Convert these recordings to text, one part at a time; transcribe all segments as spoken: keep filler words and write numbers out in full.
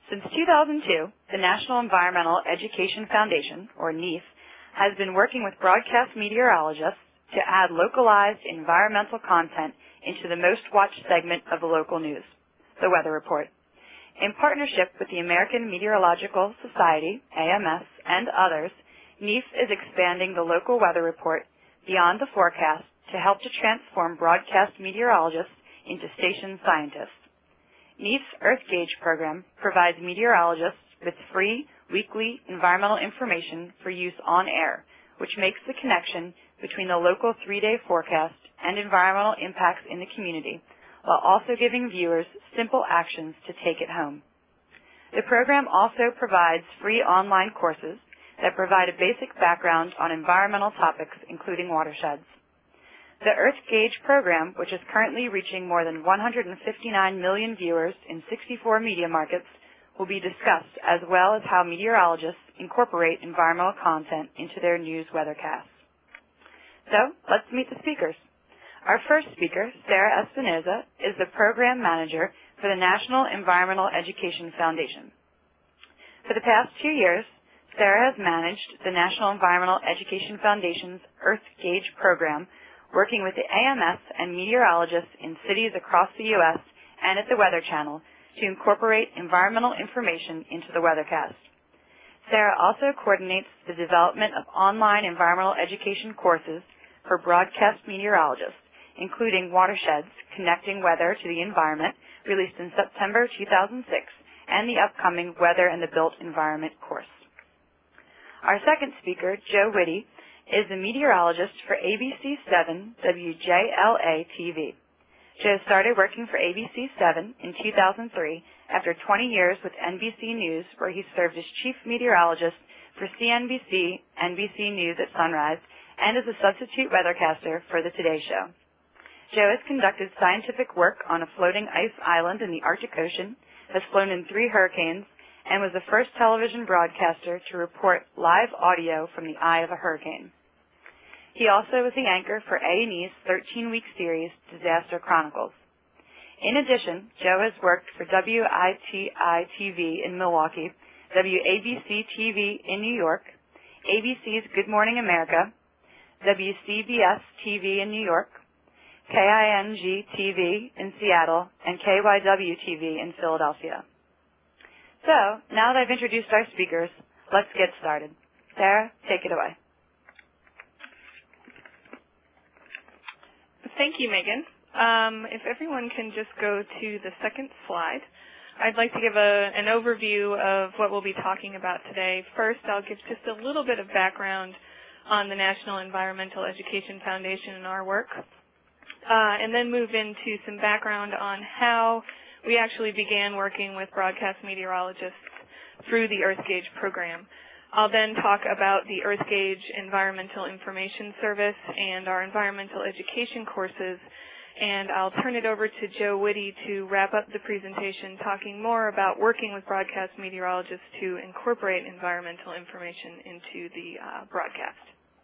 Since two thousand two, the National Environmental Education Foundation, or NEEF, has been working with broadcast meteorologists to add localized environmental content into the most watched segment of the local news, the Weather Report. In partnership with the American Meteorological Society, A M S, and others, NEEF is expanding the local weather report beyond the forecast to help to transform broadcast meteorologists into station scientists. NEEF's Earth Gauge program provides meteorologists with free, weekly environmental information for use on air, which makes the connection between the local three-day forecast and environmental impacts in the community, while also giving viewers simple actions to take it home. The program also provides free online courses that provide a basic background on environmental topics, including watersheds. The Earth Gauge program, which is currently reaching more than one hundred fifty-nine million viewers in sixty-four media markets, will be discussed, as well as how meteorologists incorporate environmental content into their news weathercasts. So, let's meet the speakers. Our first speaker, Sarah Espinoza, is the Program Manager for the National Environmental Education Foundation. For the past two years, Sarah has managed the National Environmental Education Foundation's Earth Gauge program, working with the A M S and meteorologists in cities across the U S and at the Weather Channel to incorporate environmental information into the weathercast. Sarah also coordinates the development of online environmental education courses for broadcast meteorologists, including Watersheds, Connecting Weather to the Environment, released in September two thousand six, and the upcoming Weather and the Built Environment course. Our second speaker, Joe Whitty, is a meteorologist for A B C seven W J L A T V. Joe started working for A B C seven in two thousand three after twenty years with N B C News, where he served as chief meteorologist for C N B C, N B C News at sunrise, and as a substitute weathercaster for The Today Show. Joe has conducted scientific work on a floating ice island in the Arctic Ocean, has flown in three hurricanes, and was the first television broadcaster to report live audio from the eye of a hurricane. He also was the anchor for A and E's thirteen-week series, Disaster Chronicles. In addition, Joe has worked for W I T I T V in Milwaukee, W A B C T V in New York, A B C's Good Morning America, W C B S T V in New York, K I N G T V in Seattle, and K Y W T V in Philadelphia. So, now that I've introduced our speakers, let's get started. Sarah, take it away. Thank you, Megan. Um, if everyone can just go to the second slide, I'd like to give a, an overview of what we'll be talking about today. First, I'll give just a little bit of background on the National Environmental Education Foundation and our work, uh, and then move into some background on how we actually began working with broadcast meteorologists through the Earth Gauge program. I'll then talk about the Earth Gauge Environmental Information Service and our environmental education courses, and I'll turn it over to Joe Whitty to wrap up the presentation talking more about working with broadcast meteorologists to incorporate environmental information into the uh, broadcast.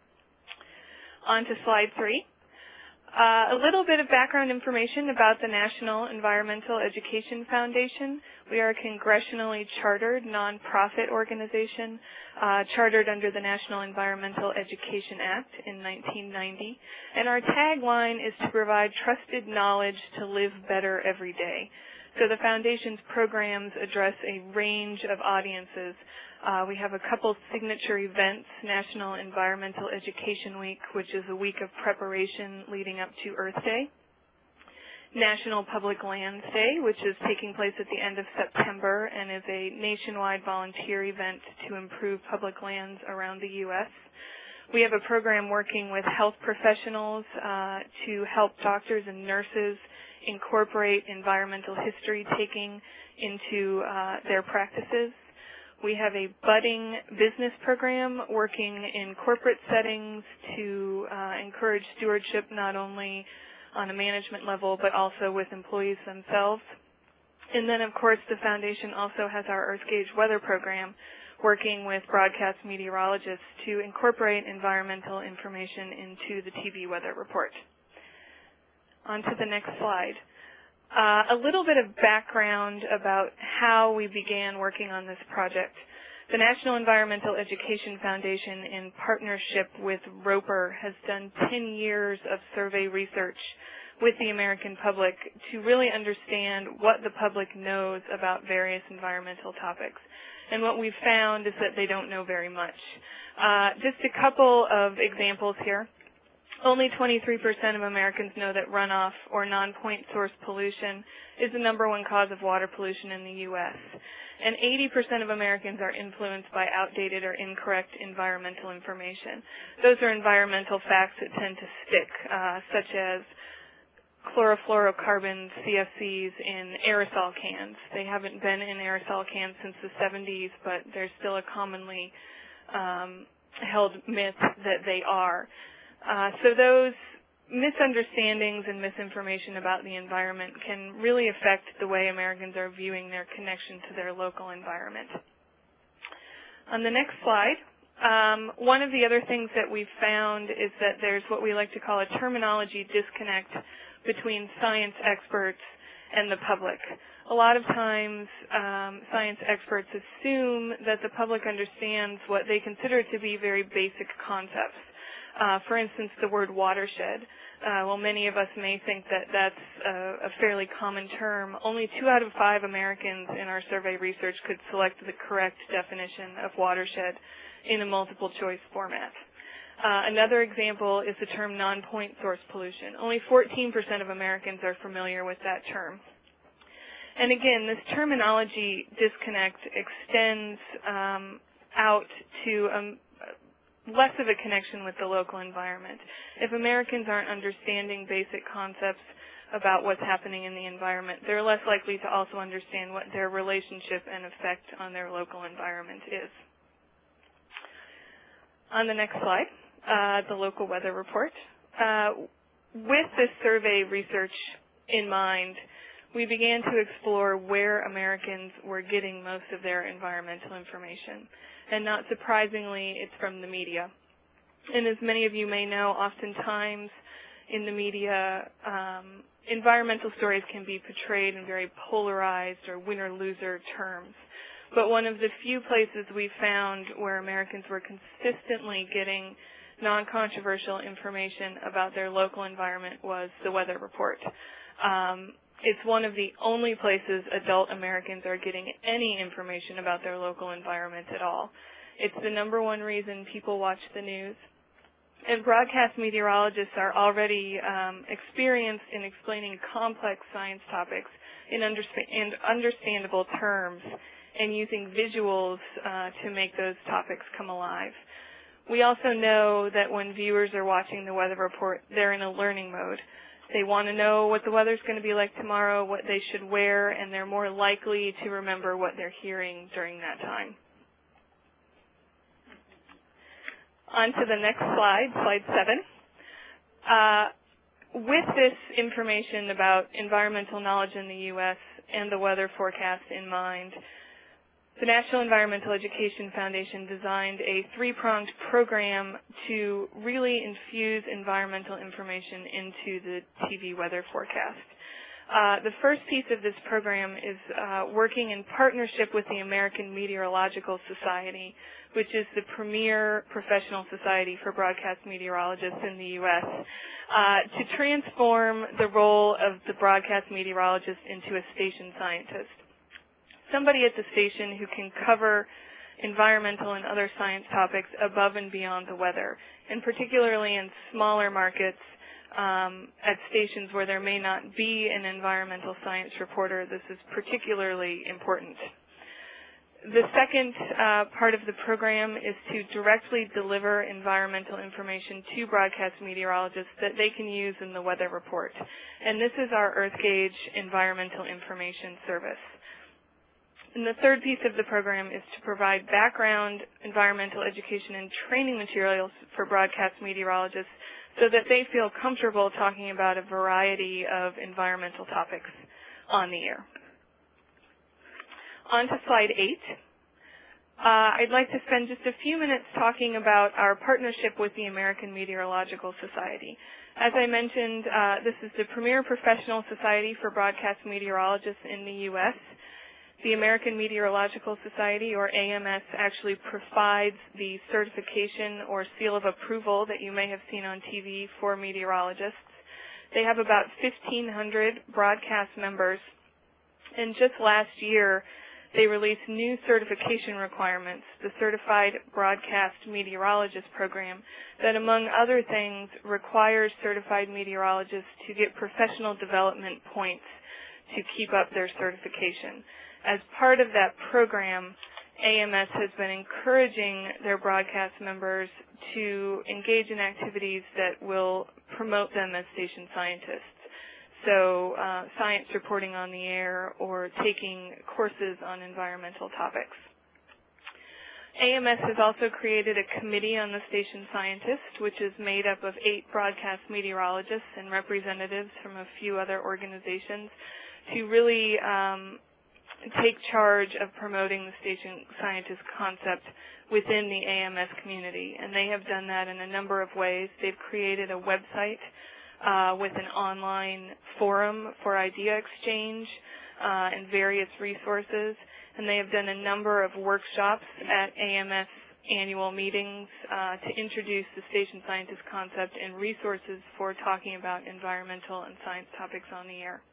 On to slide three. Uh, a little bit of background information about the National Environmental Education Foundation. We are a congressionally chartered nonprofit organization uh, chartered under the National Environmental Education Act in nineteen ninety. And our tagline is to provide trusted knowledge to live better every day. So the Foundation's programs address a range of audiences. Uh, we have a couple signature events, National Environmental Education Week, which is a week of preparation leading up to Earth Day. National Public Lands Day, which is taking place at the end of September and is a nationwide volunteer event to improve public lands around the U S We have a program working with health professionals uh, to help doctors and nurses incorporate environmental history taking into uh, their practices. We have a budding business program working in corporate settings to uh, encourage stewardship not only on a management level but also with employees themselves. And then, of course, the Foundation also has our Earth Gauge weather program working with broadcast meteorologists to incorporate environmental information into the T V weather report. On to the next slide. Uh, a little bit of background about how we began working on this project. The National Environmental Education Foundation, in partnership with Roper, has done ten years of survey research with the American public to really understand what the public knows about various environmental topics. And what we've found is that they don't know very much. Uh, just a couple of examples here. Only twenty-three percent of Americans know that runoff or non-point source pollution is the number one cause of water pollution in the U S And eighty percent of Americans are influenced by outdated or incorrect environmental information. Those are environmental facts that tend to stick, uh, such as chlorofluorocarbon C F Cs in aerosol cans. They haven't been in aerosol cans since the seventies, but there's still a commonly um, held myth that they are. Uh, so those misunderstandings and misinformation about the environment can really affect the way Americans are viewing their connection to their local environment. On the next slide, um, one of the other things that we've found is that there's what we like to call a terminology disconnect between science experts and the public. A lot of times, um, science experts assume that the public understands what they consider to be very basic concepts. Uh, for instance, the word watershed. Uh, while many of us may think that that's a, a fairly common term, only two out of five Americans in our survey research could select the correct definition of watershed in a multiple choice format. Uh, another example is the term non-point source pollution. Only fourteen percent of Americans are familiar with that term. And again, this terminology disconnect extends um, out to um, less of a connection with the local environment. If Americans aren't understanding basic concepts about what's happening in the environment, they're less likely to also understand what their relationship and effect on their local environment is. On the next slide, uh, the local weather report. Uh, with this survey research in mind, we began to explore where Americans were getting most of their environmental information. And not surprisingly, it's from the media. And as many of you may know, oftentimes in the media, um, environmental stories can be portrayed in very polarized or winner-loser terms. But one of the few places we found where Americans were consistently getting non-controversial information about their local environment was the weather report. Um, It's one of the only places adult Americans are getting any information about their local environment at all. It's the number one reason people watch the news. And broadcast meteorologists are already um, experienced in explaining complex science topics in, understa- in understandable terms and using visuals uh, to make those topics come alive. We also know that when viewers are watching the weather report, they're in a learning mode. They want to know what the weather's going to be like tomorrow, what they should wear, and they're more likely to remember what they're hearing during that time. On to the next slide, slide seven. Uh, with this information about environmental knowledge in the U S and the weather forecast in mind, the National Environmental Education Foundation designed a three-pronged program to really infuse environmental information into the T V weather forecast. Uh, the first piece of this program is uh, working in partnership with the American Meteorological Society, which is the premier professional society for broadcast meteorologists in the U S, uh, to transform the role of the broadcast meteorologist into a station scientist. Somebody at the station who can cover environmental and other science topics above and beyond the weather, and particularly in smaller markets um, at stations where there may not be an environmental science reporter, this is particularly important. The second uh, part of the program is to directly deliver environmental information to broadcast meteorologists that they can use in the weather report. And this is our EarthGauge Environmental Information Service. And the third piece of the program is to provide background environmental education and training materials for broadcast meteorologists so that they feel comfortable talking about a variety of environmental topics on the air. On to slide eight. Uh, I'd like to spend just a few minutes talking about our partnership with the American Meteorological Society. As I mentioned, uh, this is the premier professional society for broadcast meteorologists in the U S The American Meteorological Society, or A M S, actually provides the certification or seal of approval that you may have seen on T V for meteorologists. They have about fifteen hundred broadcast members, and just last year they released new certification requirements, the Certified Broadcast Meteorologist Program, that among other things requires certified meteorologists to get professional development points to keep up their certification. As part of that program, A M S has been encouraging their broadcast members to engage in activities that will promote them as station scientists. So uh, science reporting on the air or taking courses on environmental topics. A M S has also created a committee on the station scientist, which is made up of eight broadcast meteorologists and representatives from a few other organizations to really um, take charge of promoting the station scientist concept within the A M S community. And they have done that in a number of ways. They've created a website uh, with an online forum for idea exchange uh, and various resources. And they have done a number of workshops at A M S annual meetings uh, to introduce the station scientist concept and resources for talking about environmental and science topics on the air.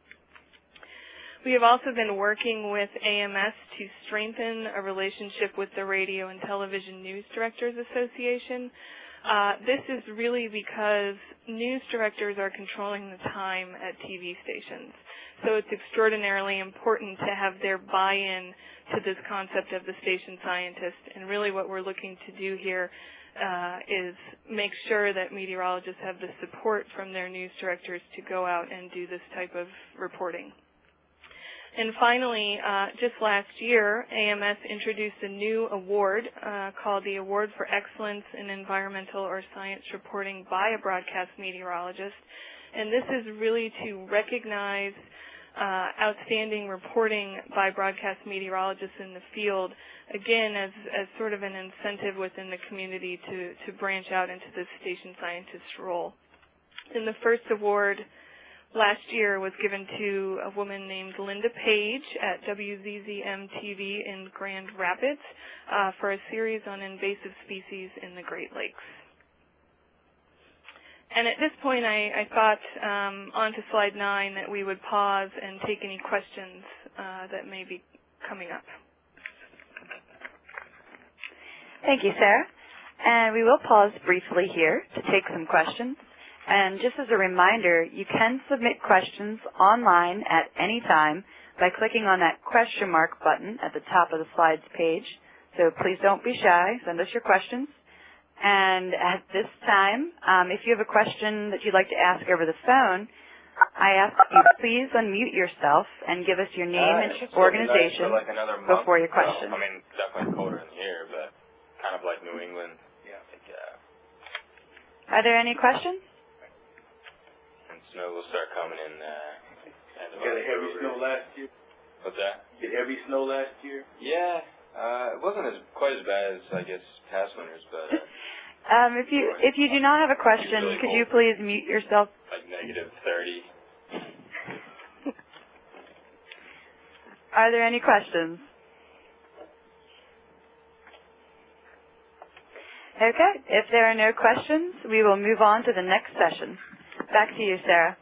We have also been working with A M S to strengthen a relationship with the Radio and Television News Directors Association. Uh, this is really because news directors are controlling the time at T V stations. So it's extraordinarily important to have their buy-in to this concept of the station scientist. And really what we're looking to do here uh, is make sure that meteorologists have the support from their news directors to go out and do this type of reporting. And finally, uh, just last year, A M S introduced a new award uh, called the Award for Excellence in Environmental or Science Reporting by a Broadcast Meteorologist. And this is really to recognize uh, outstanding reporting by broadcast meteorologists in the field, again, as, as sort of an incentive within the community to, to branch out into the station scientist role. And the first award last year was given to a woman named Linda Page at W Z Z M T V in Grand Rapids uh, for a series on invasive species in the Great Lakes. And at this point, I, I thought um, on to slide nine that we would pause and take any questions uh, that may be coming up. Thank you, Sarah. And we will pause briefly here to take some questions. And just as a reminder, you can submit questions online at any time by clicking on that question mark button at the top of the slides page. So please don't be shy. Send us your questions. And at this time, um, if you have a question that you'd like to ask over the phone, I ask you please unmute yourself and give us your name uh, and organization nice like before your question. Well, I mean, definitely colder in here, but kind of like New England. Yeah. Like, uh, Are there any questions? Snow will start coming in. Uh, you got a heavy snow last year? What's that? You had heavy snow last year? Yeah. Uh, it wasn't as quite as bad as, I guess, past winters, but... Uh, um, if you if you do not have a question, really could cold. you please mute yourself? Like negative thirty. Are there any questions? Okay. If there are no questions, we will move on to the next session. Back to you, Sarah.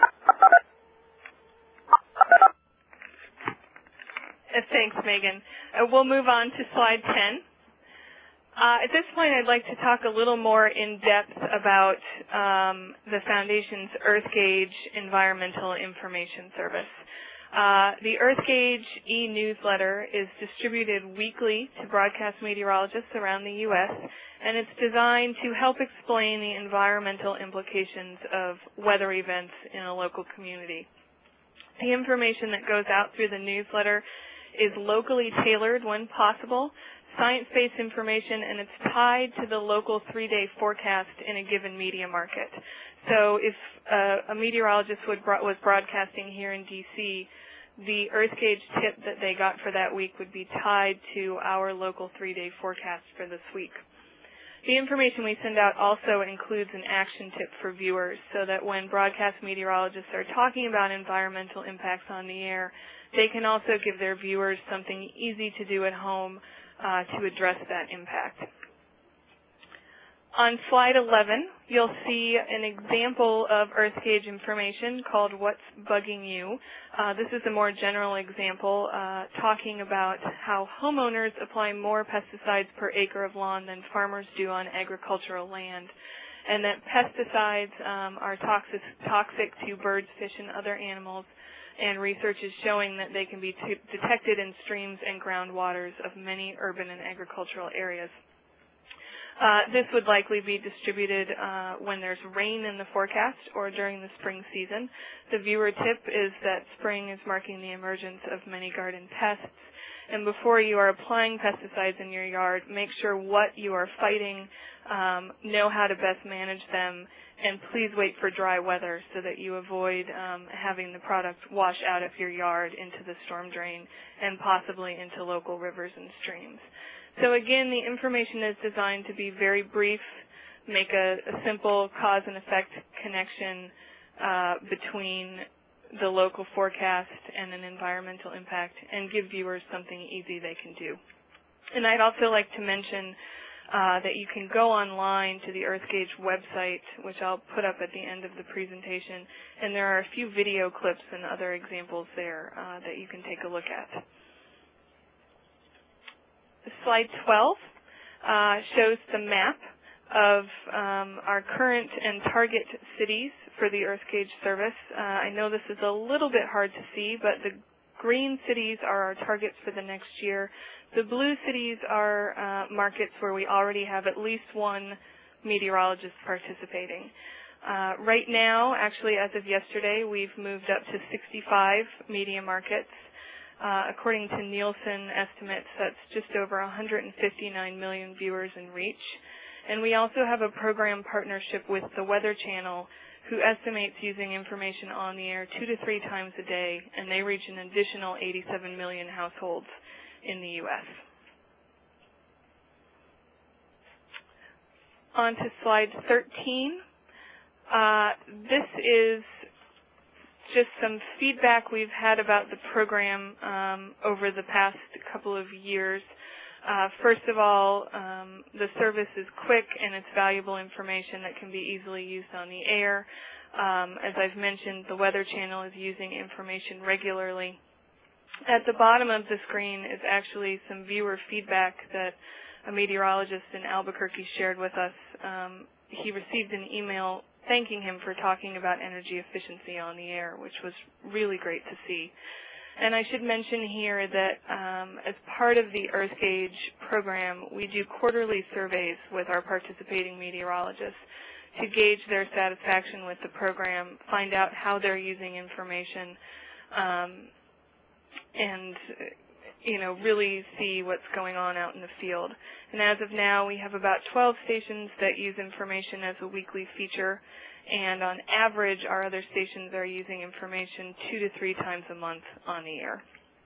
Uh, thanks, Megan. Uh, we'll move on to slide ten. Uh, at this point, I'd like to talk a little more in depth about um, the Foundation's EarthGauge Environmental Information Service. Uh, the EarthGauge e-newsletter is distributed weekly to broadcast meteorologists around the U S, and it's designed to help explain the environmental implications of weather events in a local community. The information that goes out through the newsletter is locally tailored when possible, science-based information, and it's tied to the local three-day forecast in a given media market. So if uh, a meteorologist would bro- was broadcasting here in D C, the Earth Gauge tip that they got for that week would be tied to our local three-day forecast for this week. The information we send out also includes an action tip for viewers so that when broadcast meteorologists are talking about environmental impacts on the air, they can also give their viewers something easy to do at home uh, to address that impact. On slide eleven, you'll see an example of Earth Gauge information called What's Bugging You. Uh, this is a more general example uh, talking about how homeowners apply more pesticides per acre of lawn than farmers do on agricultural land, and that pesticides um, are toxic, toxic to birds, fish, and other animals, and research is showing that they can be t detected in streams and groundwaters of many urban and agricultural areas. Uh, this would likely be distributed uh, when there's rain in the forecast or during the spring season. The viewer tip is that spring is marking the emergence of many garden pests. And before you are applying pesticides in your yard, make sure what you are fighting, um, know how to best manage them, and please wait for dry weather so that you avoid um, having the product wash out of your yard into the storm drain and possibly into local rivers and streams. So again, the information is designed to be very brief, make a, a simple cause and effect connection uh, between the local forecast and an environmental impact, and give viewers something easy they can do. And I'd also like to mention uh, that you can go online to the Earth Gauge website, which I'll put up at the end of the presentation, and there are a few video clips and other examples there uh, that you can take a look at. Slide twelve uh, shows the map of um, our current and target cities for the Earth Gauge service. Uh, I know this is a little bit hard to see, but the green cities are our targets for the next year. The blue cities are uh, markets where we already have at least one meteorologist participating. Uh, right now, actually as of yesterday, we've moved up to sixty-five media markets. Uh, according to Nielsen estimates, that's just over one hundred fifty-nine million viewers in reach. And we also have a program partnership with the Weather Channel, who estimates using information on the air two to three times a day, and they reach an additional eighty-seven million households in the U S On to slide thirteen. Uh, this is just some feedback we've had about the program um, over the past couple of years. Uh, first of all, um, the service is quick and it's valuable information that can be easily used on the air. Um, as I've mentioned, the Weather Channel is using information regularly. At the bottom of the screen is actually some viewer feedback that a meteorologist in Albuquerque shared with us. Um, he received an email thanking him for talking about energy efficiency on the air, which was really great to see. And I should mention here that um, as part of the Earth Gauge program, we do quarterly surveys with our participating meteorologists to gauge their satisfaction with the program, find out how they're using information, um, and you know, really see what's going on out in the field. And as of now, we have about twelve stations that use information as a weekly feature, and on average, our other stations are using information two to three times a month on the air.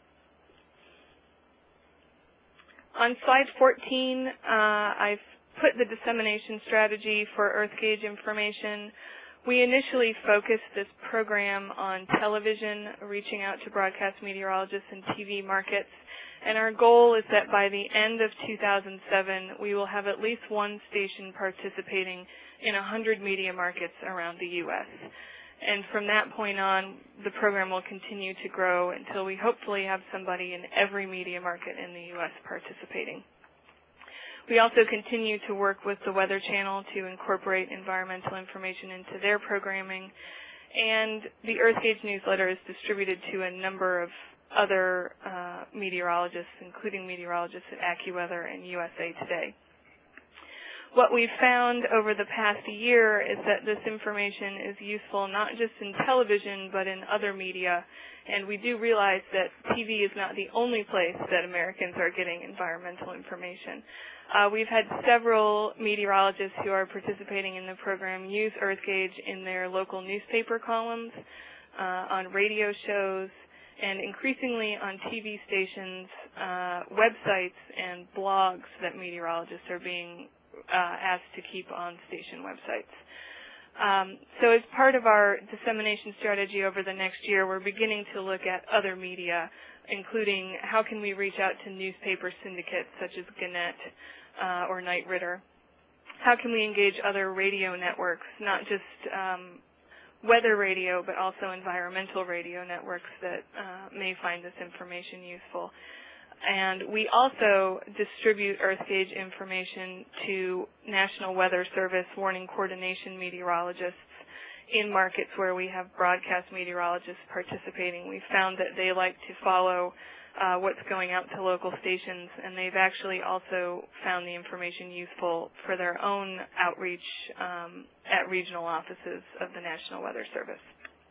On slide fourteen, uh, I've put the dissemination strategy for Earth Gauge information. We initially focused this program on television, reaching out to broadcast meteorologists and T V markets. And our goal is that by the end of two thousand seven, we will have at least one station participating in one hundred media markets around the U S And from that point on, the program will continue to grow until we hopefully have somebody in every media market in the U S participating. We also continue to work with the Weather Channel to incorporate environmental information into their programming. And the Earth Gauge newsletter is distributed to a number of other uh, meteorologists, including meteorologists at AccuWeather and U S A Today. What we've found over the past year is that this information is useful not just in television but in other media, and we do realize that T V is not the only place that Americans are getting environmental information. Uh, we've had several meteorologists who are participating in the program use Earth Gauge in their local newspaper columns, uh, on radio shows, and increasingly on T V stations, uh, websites, and blogs that meteorologists are being uh, asked to keep on station websites. Um, so as part of our dissemination strategy over the next year, we're beginning to look at other media, including how can we reach out to newspaper syndicates such as Gannett uh, or Knight Ridder. How can we engage other radio networks, not just um, weather radio, but also environmental radio networks that uh, may find this information useful. And we also distribute Earth gauge information to National Weather Service warning coordination meteorologists in markets where we have broadcast meteorologists participating. We found that they like to follow uh, what's going out to local stations, and they've actually also found the information useful for their own outreach um, at regional offices of the National Weather Service.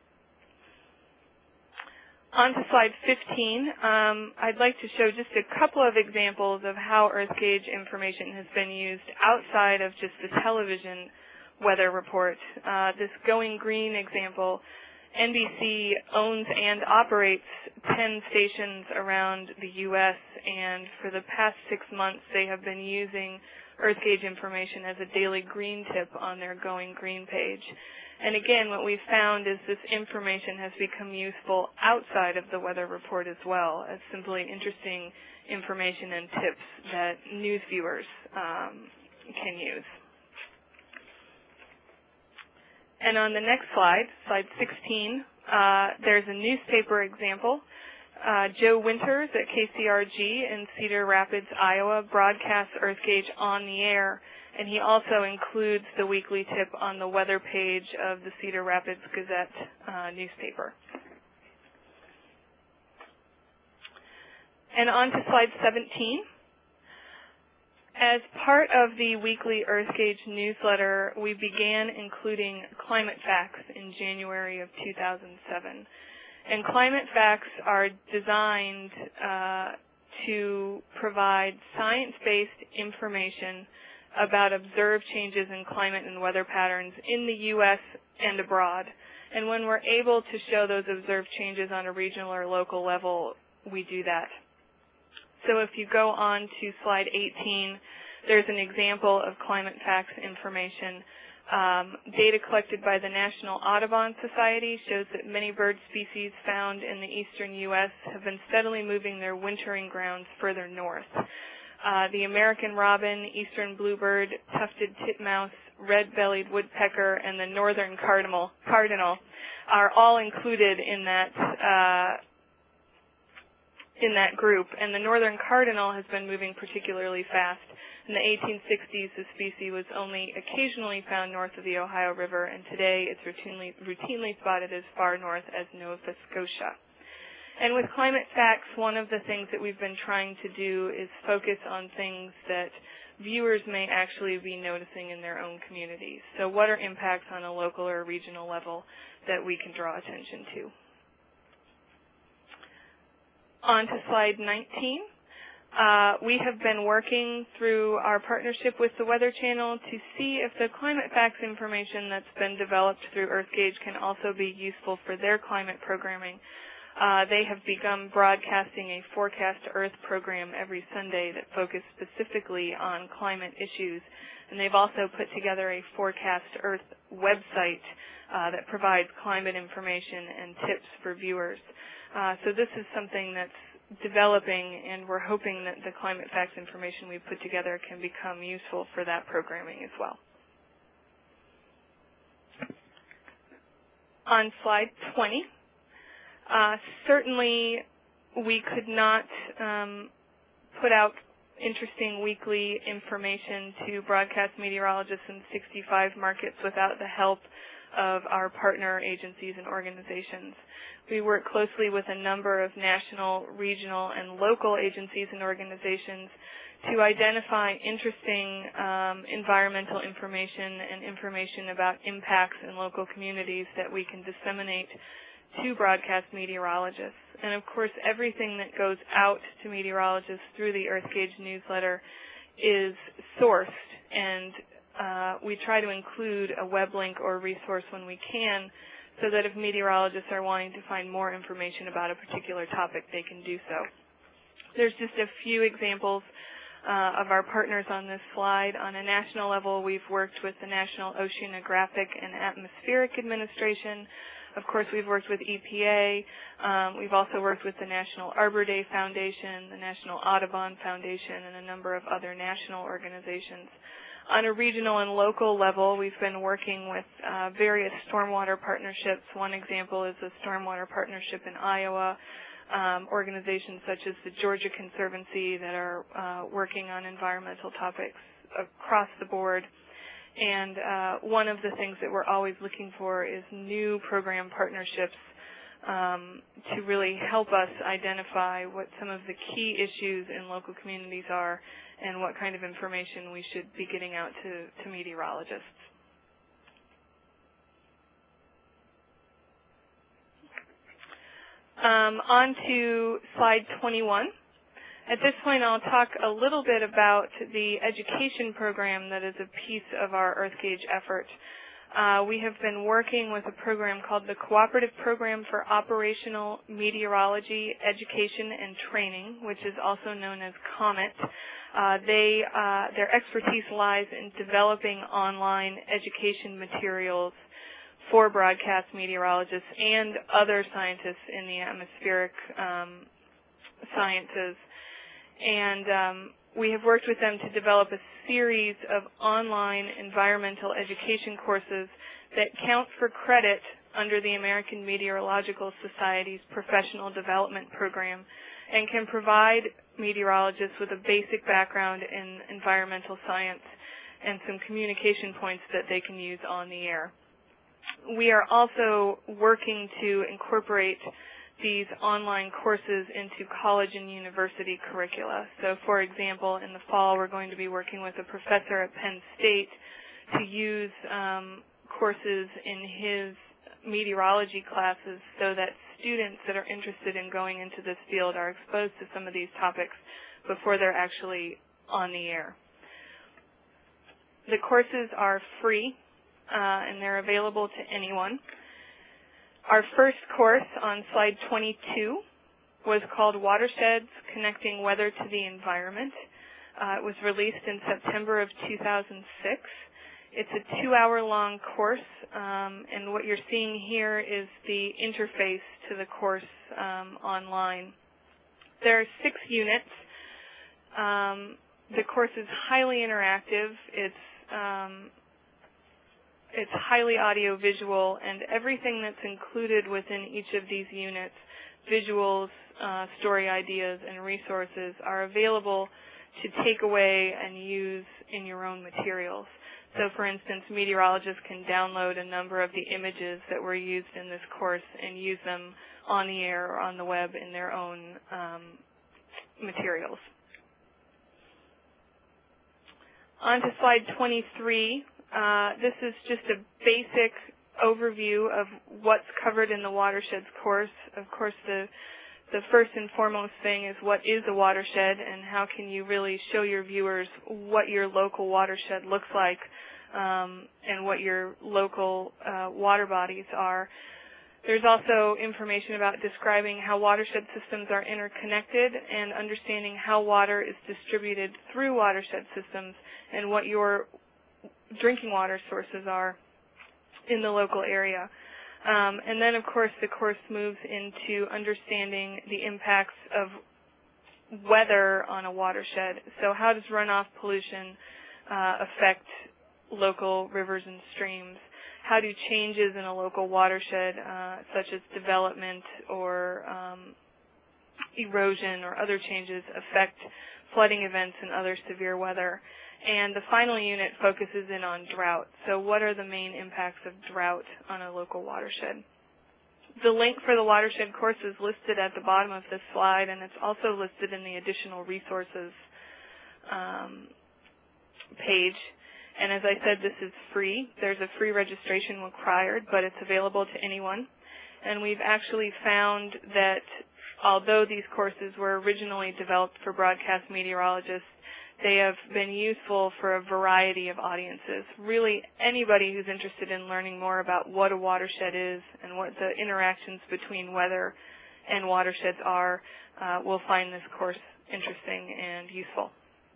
On to slide fifteen, um, I'd like to show just a couple of examples of how Earth gauge information has been used outside of just the television weather report. Uh, this Going Green example, N B C owns and operates ten stations around the U S, and for the past six months they have been using Earth gauge information as a daily green tip on their Going Green page. And again, what we've found is this information has become useful outside of the weather report as well, as simply interesting information and tips that news viewers um, can use. And on the next slide, slide sixteen, uh, there's a newspaper example. Uh, Joe Winters at K C R G in Cedar Rapids, Iowa, broadcasts Earth gauge on the air, and he also includes the weekly tip on the weather page of the Cedar Rapids Gazette uh, newspaper. And on to slide seventeen. As part of the weekly Earth gauge newsletter, we began including climate facts in January of two thousand seven. And climate facts are designed uh, to provide science-based information about observed changes in climate and weather patterns in the U S and abroad. And when we're able to show those observed changes on a regional or local level, we do that. So if you go on to slide eighteen, there's an example of climate facts information. Um, data collected by the National Audubon Society shows that many bird species found in the eastern U S have been steadily moving their wintering grounds further north. Uh, the American robin, eastern bluebird, tufted titmouse, red-bellied woodpecker, and the northern cardinal, cardinal are all included in that uh, in that group. And the northern cardinal has been moving particularly fast. In the eighteen sixties, the species was only occasionally found north of the Ohio River, and today it's routinely, routinely spotted as far north as Nova Scotia. And with climate facts, one of the things that we've been trying to do is focus on things that viewers may actually be noticing in their own communities. So what are impacts on a local or regional level that we can draw attention to? On to slide nineteen. Uh, we have been working through our partnership with the Weather Channel to see if the climate facts information that's been developed through Earth gauge can also be useful for their climate programming. Uh, they have begun broadcasting a Forecast Earth program every Sunday that focuses specifically on climate issues. And they've also put together a Forecast Earth website uh, that provides climate information and tips for viewers. Uh, so this is something that's developing, and we're hoping that the climate facts information we put together can become useful for that programming as well. On slide twenty, uh, certainly we could not um, put out interesting weekly information to broadcast meteorologists in sixty-five markets without the help of our partner agencies and organizations. We work closely with a number of national, regional, and local agencies and organizations to identify interesting um, environmental information and information about impacts in local communities that we can disseminate to broadcast meteorologists. And of course, everything that goes out to meteorologists through the Earth gauge newsletter is sourced, and uh, we try to include a web link or resource when we can so that if meteorologists are wanting to find more information about a particular topic, they can do so. There's just a few examples uh, of our partners on this slide. On a national level, we've worked with the National Oceanographic and Atmospheric Administration. Of course, we've worked with E P A. Um, we've also worked with the National Arbor Day Foundation, the National Audubon Foundation, and a number of other national organizations. On a regional and local level, we've been working with uh, various stormwater partnerships. One example is the Stormwater Partnership in Iowa, um, organizations such as the Georgia Conservancy that are uh, working on environmental topics across the board. And uh, one of the things that we're always looking for is new program partnerships um, to really help us identify what some of the key issues in local communities are and what kind of information we should be getting out to, to meteorologists. Um, on to slide twenty-one. At this point, I'll talk a little bit about the education program that is a piece of our EarthGauge effort. Uh, we have been working with a program called the Cooperative Program for Operational Meteorology Education and Training, which is also known as COMET. Uh, they, uh, their expertise lies in developing online education materials for broadcast meteorologists and other scientists in the atmospheric um, sciences. And um, we have worked with them to develop a series of online environmental education courses that count for credit under the American Meteorological Society's Professional Development Program and can provide meteorologists with a basic background in environmental science and some communication points that they can use on the air. We are also working to incorporate these online courses into college and university curricula. So, for example, in the fall, we're going to be working with a professor at Penn State to use um, courses in his meteorology classes so that students that are interested in going into this field are exposed to some of these topics before they're actually on the air. The courses are free, uh, and they're available to anyone. Our first course on slide twenty-two was called Watersheds, Connecting Weather to the Environment. Uh, it was released in September of two thousand six. It's a two-hour-long course, um, and what you're seeing here is the interface to the course um, online. There are six units. Um, the course is highly interactive. It's um, It's highly audio-visual, and everything that's included within each of these units, visuals, uh, story ideas, and resources, are available to take away and use in your own materials. So, for instance, meteorologists can download a number of the images that were used in this course and use them on the air or on the web in their own um, materials. On to slide twenty-three. Uh, this is just a basic overview of what's covered in the Watersheds course. Of course, the, the first and foremost thing is what is a watershed and how can you really show your viewers what your local watershed looks like um, and what your local uh, water bodies are. There's also information about describing how watershed systems are interconnected and understanding how water is distributed through watershed systems and what your drinking water sources are in the local area. Um, and then, of course, the course moves into understanding the impacts of weather on a watershed. So how does runoff pollution uh, affect local rivers and streams? How do changes in a local watershed, uh, such as development or um, erosion or other changes, affect flooding events and other severe weather? And the final unit focuses in on drought. So what are the main impacts of drought on a local watershed? The link for the watershed course is listed at the bottom of this slide, and it's also listed in the additional resources um, page. And as I said, this is free. There's a free registration required, but it's available to anyone. And we've actually found that although these courses were originally developed for broadcast meteorologists, they have been useful for a variety of audiences. Really, anybody who's interested in learning more about what a watershed is and what the interactions between weather and watersheds are uh, will find this course interesting and useful.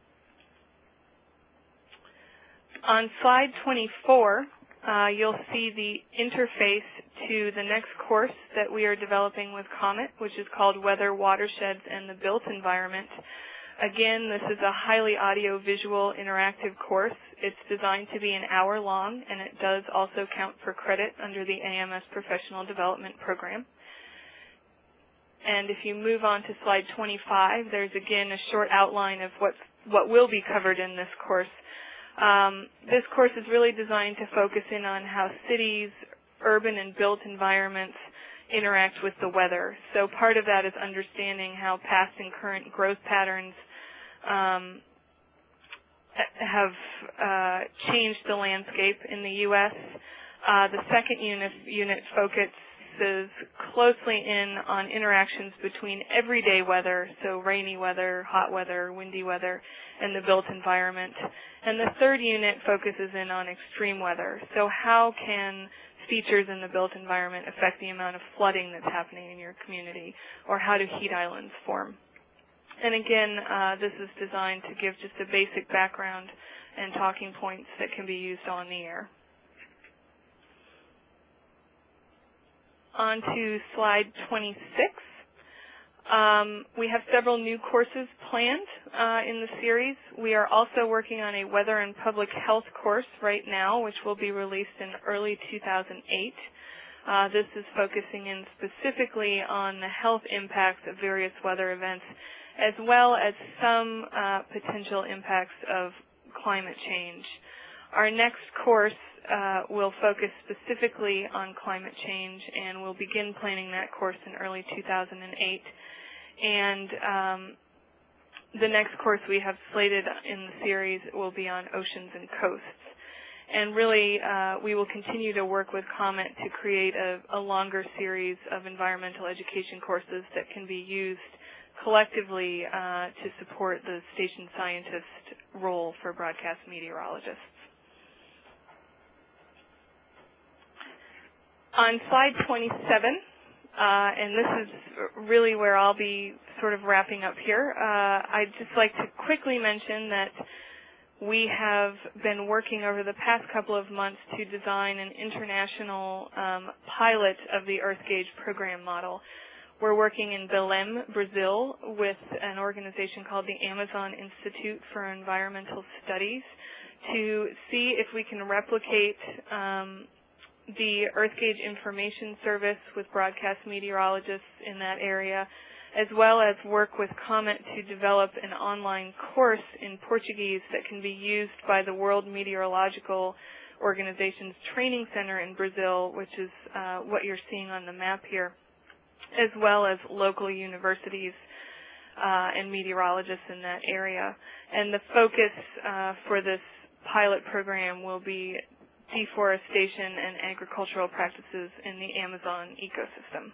On slide twenty-four, uh, you'll see the interface to the next course that we are developing with COMET, which is called Weather, Watersheds, and the Built Environment. Again, this is a highly audio-visual interactive course. It's designed to be an hour long, and it does also count for credit under the A M S Professional Development Program. And if you move on to slide twenty-five, there's again a short outline of what's, what will be covered in this course. Um, this course is really designed to focus in on how cities, urban and built environments interact with the weather. So part of that is understanding how past and current growth patterns um, have uh, changed the landscape in the U S Uh, the second unit, unit focuses closely in on interactions between everyday weather, so rainy weather, hot weather, windy weather, and the built environment. And the third unit focuses in on extreme weather. So how can features in the built environment affect the amount of flooding that's happening in your community, or how do heat islands form? And again, uh, this is designed to give just a basic background and talking points that can be used on the air. On to slide twenty-six. Um, we have several new courses planned uh, in the series. We are also working on a weather and public health course right now, which will be released in early two thousand eight. Uh, this is focusing in specifically on the health impacts of various weather events, as well as some uh, potential impacts of climate change. Our next course uh, will focus specifically on climate change, and we'll begin planning that course in early two thousand eight. And um, the next course we have slated in the series will be on oceans and coasts. And really, uh, we will continue to work with COMET to create a, a longer series of environmental education courses that can be used collectively uh, to support the station scientist role for broadcast meteorologists. On slide twenty-seven, Uh, and this is really where I'll be sort of wrapping up here. Uh, I'd just like to quickly mention that we have been working over the past couple of months to design an international um, pilot of the EarthGauge program model. We're working in Belém, Brazil, with an organization called the Amazon Institute for Environmental Studies to see if we can replicate um, the EarthGauge information service with broadcast meteorologists in that area, as well as work with COMET to develop an online course in Portuguese that can be used by the World Meteorological Organization's training center in Brazil, which is uh, what you're seeing on the map here, as well as local universities uh, and meteorologists in that area. And the focus uh, for this pilot program will be deforestation and agricultural practices in the Amazon ecosystem.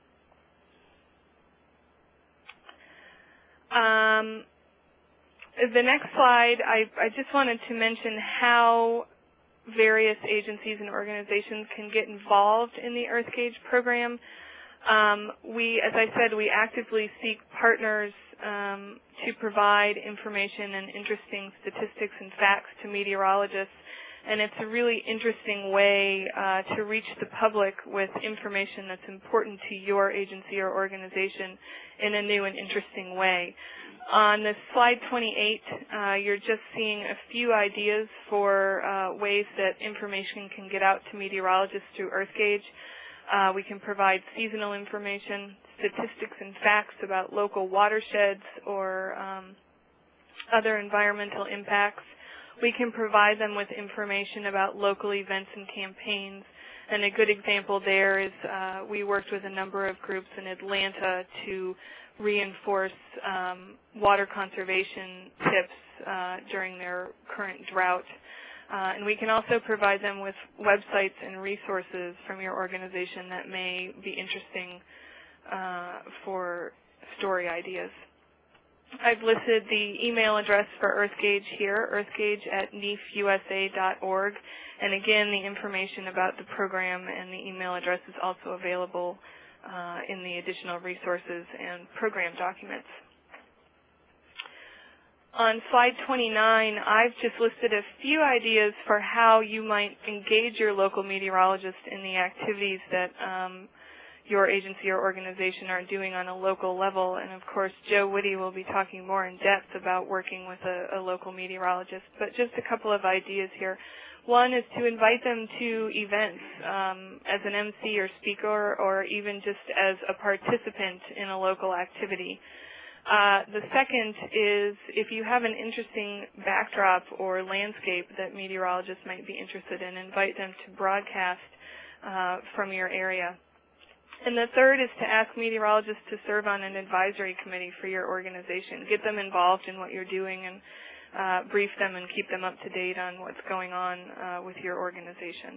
Um, the next slide, I, I just wanted to mention how various agencies and organizations can get involved in the EarthGauge program. Um, we, as I said, we actively seek partners um, to provide information and interesting statistics and facts to meteorologists. And it's a really interesting way uh, to reach the public with information that's important to your agency or organization in a new and interesting way. On this slide twenty-eight, uh, you're just seeing a few ideas for uh, ways that information can get out to meteorologists through EarthGauge. Uh, we can provide seasonal information, statistics and facts about local watersheds or um, other environmental impacts. We can provide them with information about local events and campaigns. And a good example there is uh, we worked with a number of groups in Atlanta to reinforce um, water conservation tips uh, during their current drought. Uh, and we can also provide them with websites and resources from your organization that may be interesting uh, for story ideas. I've listed the email address for EarthGauge here, earthgauge at N E F U S A dot org. And again, the information about the program and the email address is also available uh, in the additional resources and program documents. On slide twenty-nine, I've just listed a few ideas for how you might engage your local meteorologist in the activities that um, your agency or organization are doing on a local level. And of course, Joe Whitty will be talking more in depth about working with a, a local meteorologist. But just a couple of ideas here. One is to invite them to events um, as an M C or speaker, or even just as a participant in a local activity. Uh, the second is if you have an interesting backdrop or landscape that meteorologists might be interested in, invite them to broadcast uh, from your area. And the third is to ask meteorologists to serve on an advisory committee for your organization. Get them involved in what you're doing and uh, brief them and keep them up to date on what's going on uh, with your organization.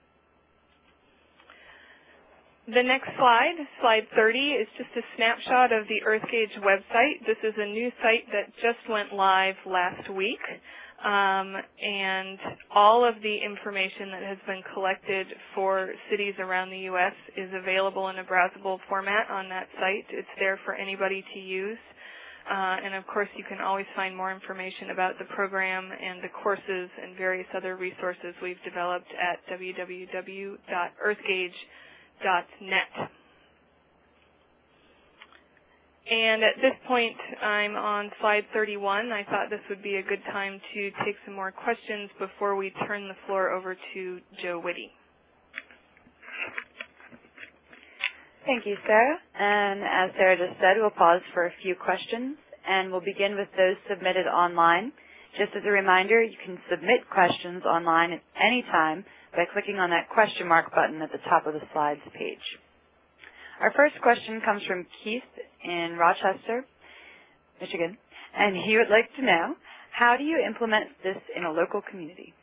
The next slide, slide thirty, is just a snapshot of the EarthGauge website. This is a new site that just went live last week. Um, and all of the information that has been collected for cities around the U S is available in a browsable format on that site. It's there for anybody to use. Uh, and of course, you can always find more information about the program and the courses and various other resources we've developed at w w w dot earthgauge dot net. And at this point, I'm on slide thirty-one. I thought this would be a good time to take some more questions before we turn the floor over to Joe Whitty. Thank you, Sarah. And as Sarah just said, we'll pause for a few questions, and we'll begin with those submitted online. Just as a reminder, you can submit questions online at any time by clicking on that question mark button at the top of the slides page. Our first question comes from Keith in Rochester, Michigan, and he would like to know, how do you implement this in a local community?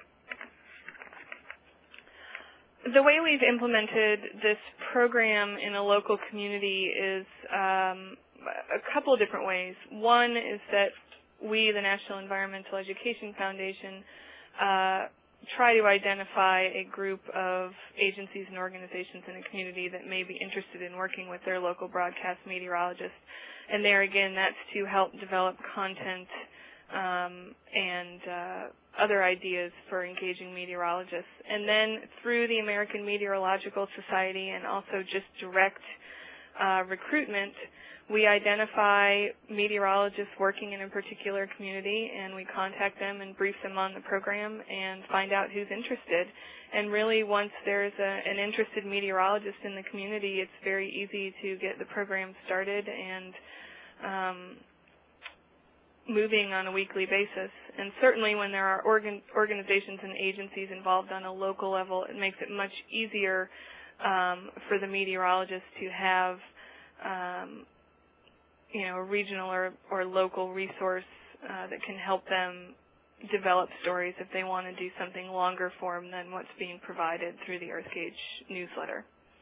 The way we've implemented this program in a local community is um, a couple of different ways. One is that we, the National Environmental Education Foundation, uh, try to identify a group of agencies and organizations in a community that may be interested in working with their local broadcast meteorologist. And there again, that's to help develop content um, and uh, other ideas for engaging meteorologists. And then through the American Meteorological Society and also just direct uh, recruitment, we identify meteorologists working in a particular community, and we contact them and brief them on the program and find out who's interested. And really, once there's a, an interested meteorologist in the community, it's very easy to get the program started and um, moving on a weekly basis. And certainly when there are organ organizations and agencies involved on a local level, it makes it much easier um, for the meteorologist to have um, you know, a regional or, or local resource uh, that can help them develop stories if they want to do something longer form than what's being provided through the EarthGauge newsletter.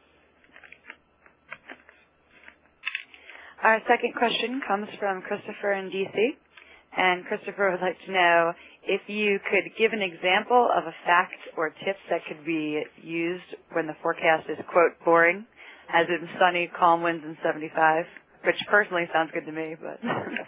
Our second question comes from Christopher in D C, and Christopher would like to know if you could give an example of a fact or tip that could be used when the forecast is, quote, boring, as in sunny, calm winds and seventy-five. Which personally sounds good to me, but.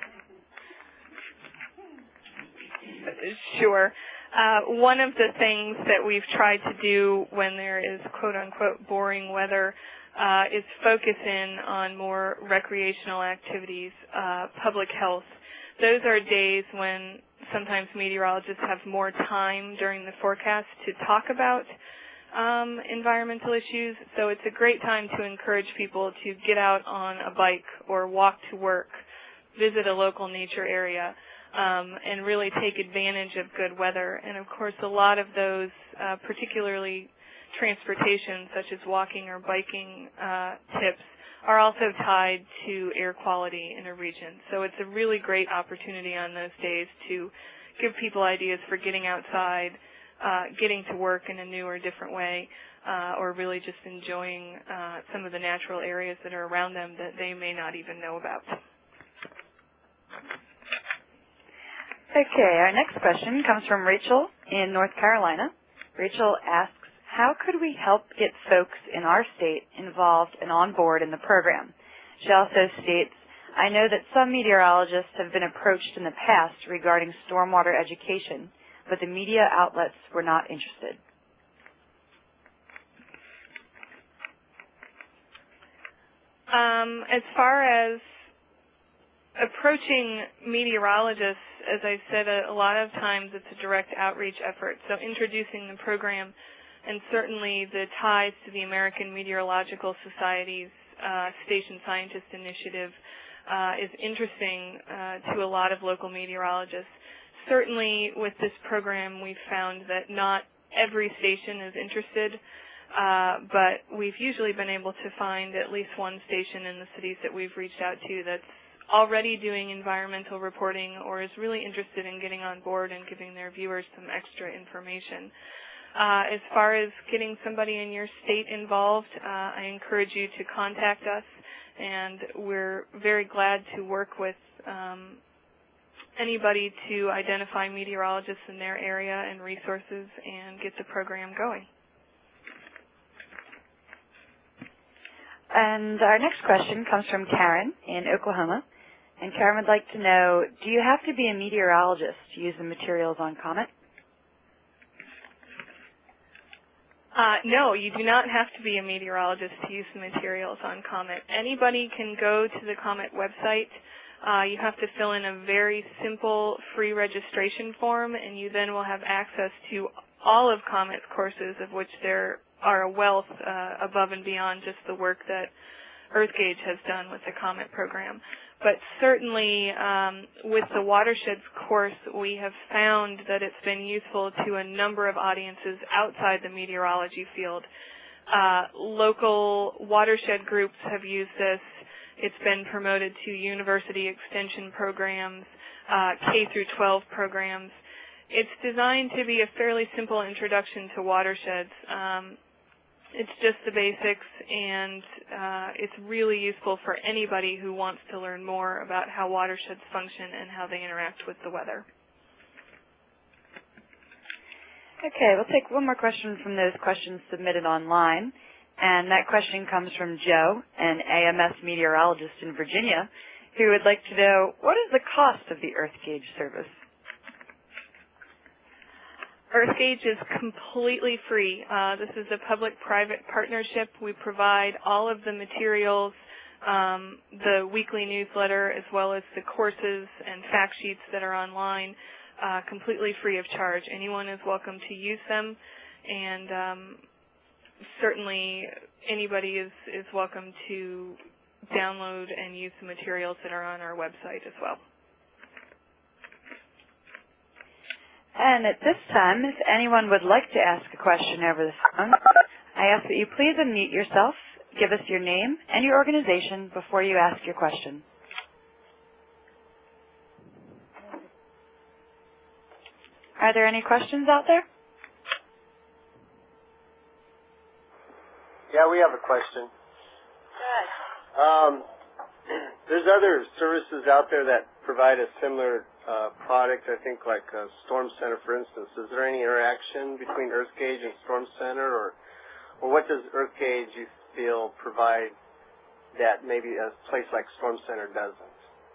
Sure. Uh, one of the things that we've tried to do when there is quote-unquote boring weather uh, is focus in on more recreational activities, uh, public health. Those are days when sometimes meteorologists have more time during the forecast to talk about Um, environmental issues, so it's a great time to encourage people to get out on a bike or walk to work, visit a local nature area, um, and really take advantage of good weather. And of course, a lot of those, uh, particularly transportation, such as walking or biking uh, tips, are also tied to air quality in a region. So it's a really great opportunity on those days to give people ideas for getting outside, uh, getting to work in a new or different way, uh, or really just enjoying uh, some of the natural areas that are around them that they may not even know about. Okay, our next question comes from Rachel in North Carolina. Rachel asks, how could we help get folks in our state involved and on board in the program? She also states, I know that some meteorologists have been approached in the past regarding stormwater education, but the media outlets were not interested. Um, as far as approaching meteorologists, as I said, a, a lot of times it's a direct outreach effort. So introducing the program and certainly the ties to the American Meteorological Society's uh, Station Scientist Initiative uh, is interesting uh, to a lot of local meteorologists. Certainly with this program we've found that not every station is interested, uh, but we've usually been able to find at least one station in the cities that we've reached out to that's already doing environmental reporting or is really interested in getting on board and giving their viewers some extra information. Uh, as far as getting somebody in your state involved, uh, I encourage you to contact us, and we're very glad to work with um, anybody to identify meteorologists in their area and resources and get the program going. And our next question comes from Karen in Oklahoma. And Karen would like to know, do you have to be a meteorologist to use the materials on Comet? Uh, no, you do not have to be a meteorologist to use the materials on Comet. Anybody can go to the Comet website. Uh, you have to fill in a very simple free registration form, and you then will have access to all of Comet's courses, of which there are a wealth uh, above and beyond just the work that EarthGauge has done with the Comet program. But certainly um, with the Watersheds course, we have found that it's been useful to a number of audiences outside the meteorology field. Uh, local watershed groups have used this. It's been promoted to university extension programs, uh, K through twelve programs. It's designed to be a fairly simple introduction to watersheds. Um, It's just the basics, and uh, it's really useful for anybody who wants to learn more about how watersheds function and how they interact with the weather. Okay, we'll take one more question from those questions submitted online. And that question comes from Joe, an A M S meteorologist in Virginia, who would like to know, what is the cost of the EarthGauge service? EarthGauge is completely free. Uh, this is a public-private partnership. We provide all of the materials, um, the weekly newsletter, as well as the courses and fact sheets that are online, uh, completely free of charge. Anyone is welcome to use them, and um, certainly anybody is, is welcome to download and use the materials that are on our website as well. And at this time, if anyone would like to ask a question over the phone, I ask that you please unmute yourself, give us your name and your organization before you ask your question. Are there any questions out there? Yeah, we have a question. Um, there's other services out there that provide a similar Uh, product, I think, like uh, Storm Center, for instance. Is there any interaction between EarthGauge and Storm Center, or, or what does EarthGauge, you feel, provide that maybe a place like Storm Center doesn't?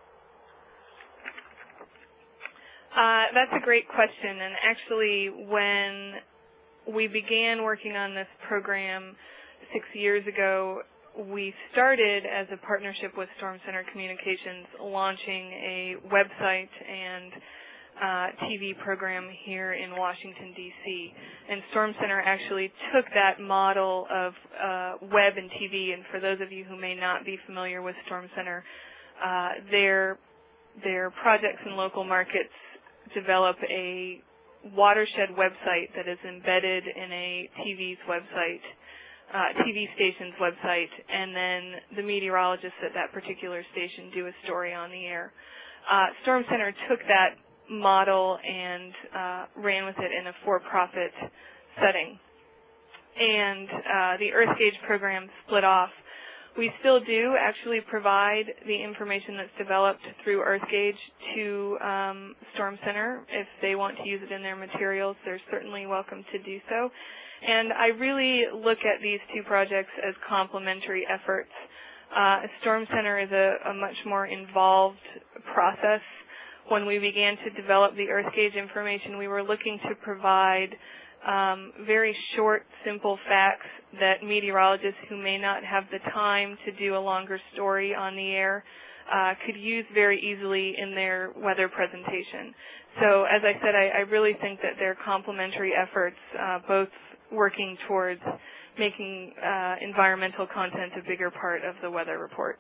Uh, that's a great question, and actually when we began working on this program six years ago, we started as a partnership with Storm Center Communications, launching a website and uh, T V program here in Washington, D C And Storm Center actually took that model of uh, web and T V, and for those of you who may not be familiar with Storm Center, uh, their, their projects in local markets develop a watershed website that is embedded in a T V's website. Uh, T V station's website, and then the meteorologists at that particular station do a story on the air. Uh, Storm Center took that model and uh, ran with it in a for-profit setting. And uh, the EarthGauge program split off. We still do actually provide the information that's developed through EarthGauge to um, Storm Center. If they want to use it in their materials, they're certainly welcome to do so. And I really look at these two projects as complementary efforts. Uh, Storm Center is a, a much more involved process. When we began to develop the EarthGauge information, we were looking to provide um, very short, simple facts that meteorologists who may not have the time to do a longer story on the air uh, could use very easily in their weather presentation. So as I said, I, I really think that they're complementary efforts, uh, both working towards making uh, environmental content a bigger part of the weather report.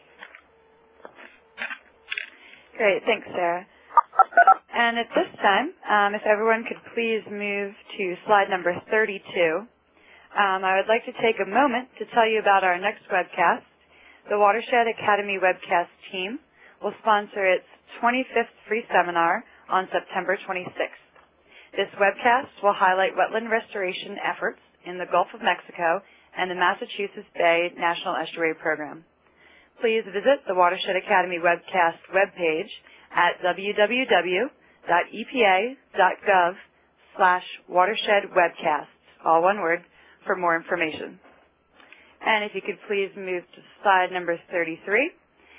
Great, thanks, Sarah. And at this time, um, if everyone could please move to slide number thirty-two. Um, I would like to take a moment to tell you about our next webcast. The Watershed Academy webcast team will sponsor its twenty-fifth free seminar on September twenty-sixth. This webcast will highlight wetland restoration efforts in the Gulf of Mexico and the Massachusetts Bay National Estuary Program. Please visit the Watershed Academy webcast webpage at w w w dot e p a dot gov slash watershed webcasts, all one word, for more information. And if you could please move to slide number thirty-three.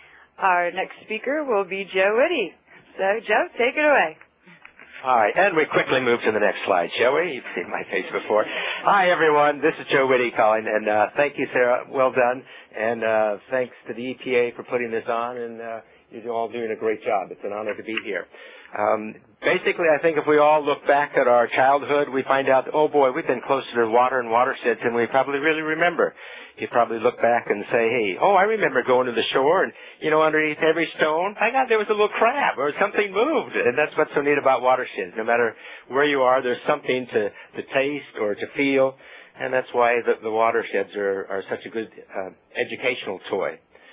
Our next speaker will be Joe Whitty. So, Joe, take it away. All right, and we quickly move to the next slide, shall we? You've seen my face before. Hi, everyone. This is Joe Whitty calling, and uh, thank you, Sarah. Well done. And uh, thanks to the E P A for putting this on, and uh, you're all doing a great job. It's an honor to be here. Um, basically, I think if we all look back at our childhood, we find out, oh, boy, we've been closer to water and watersheds than we probably really remember. You probably look back and say, hey, oh, I remember going to the shore, and, you know, underneath every stone, my God, there was a little crab or something moved. And that's what's so neat about watersheds. No matter where you are, there's something to, to taste or to feel, and that's why the, the watersheds are, are such a good uh, educational toy.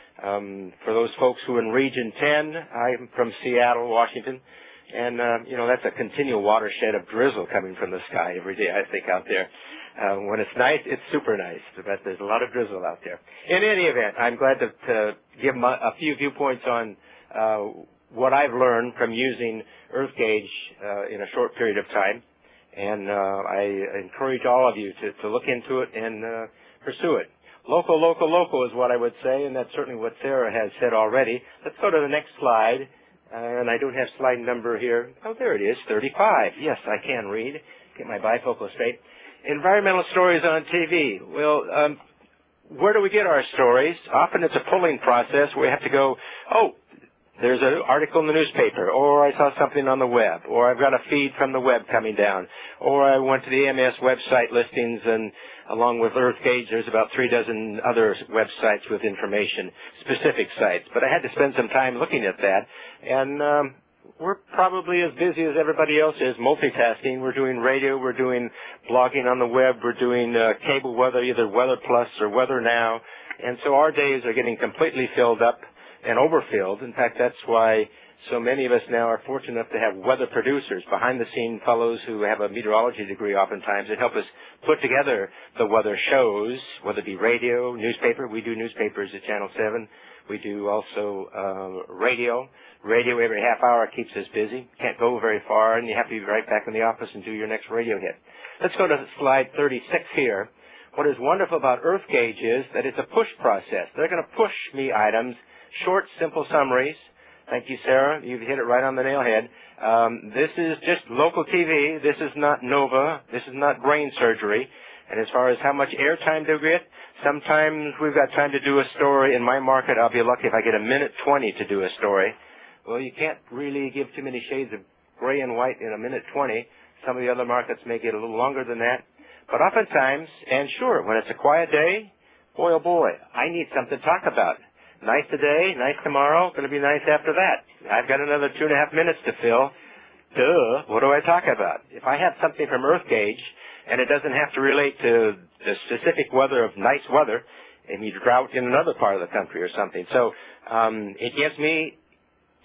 Um, for those folks who are in Region ten, I'm from Seattle, Washington, and, uh, you know, that's a continual watershed of drizzle coming from the sky every day, I think, out there. Uh, when it's nice, it's super nice, but there's a lot of drizzle out there. In any event, I'm glad to, to give my, a few viewpoints on uh, what I've learned from using EarthGauge uh, in a short period of time, and uh, I encourage all of you to, to look into it and uh, pursue it. Local, local, local is what I would say, and that's certainly what Sarah has said already. Let's go to the next slide, uh, and I don't have slide number here. Oh, there it is, thirty-five. Yes, I can read. Get my bifocal straight. Environmental stories on T V. Well, um, where do we get our stories? Often it's a pulling process where we have to go, oh, there's an article in the newspaper, or I saw something on the web, or I've got a feed from the web coming down, or I went to the A M S website listings, and along with EarthGauge, there's about three dozen other websites with information, specific sites. But I had to spend some time looking at that, and um, we're probably as busy as everybody else is, multitasking. We're doing radio, we're doing blogging on the web, we're doing uh, cable weather, either Weather Plus or Weather Now, and so our days are getting completely filled up and overfilled. In fact, that's why so many of us now are fortunate enough to have weather producers, behind-the-scene fellows who have a meteorology degree oftentimes that help us put together the weather shows, whether it be radio, newspaper. We do newspapers at Channel seven. We do also uh, radio. Radio every half hour keeps us busy. Can't go very far, and you have to be right back in the office and do your next radio hit. Let's go to slide thirty-six here. What is wonderful about EarthGauge is that it's a push process. They're going to push me items, short, simple summaries. Thank you, Sarah. You've hit it right on the nail head. Um, this is just local T V. This is not NOVA. This is not brain surgery. And as far as how much airtime do we get, sometimes we've got time to do a story. In my market, I'll be lucky if I get a minute twenty to do a story. Well, you can't really give too many shades of gray and white in a minute twenty. Some of the other markets may get a little longer than that. But oftentimes, and sure, when it's a quiet day, boy, oh boy, I need something to talk about. Nice today, nice tomorrow, going to be nice after that. I've got another two and a half minutes to fill. Duh, what do I talk about? If I have something from EarthGauge, and it doesn't have to relate to the specific weather of nice weather, and you drought in another part of the country or something. So um, it gives me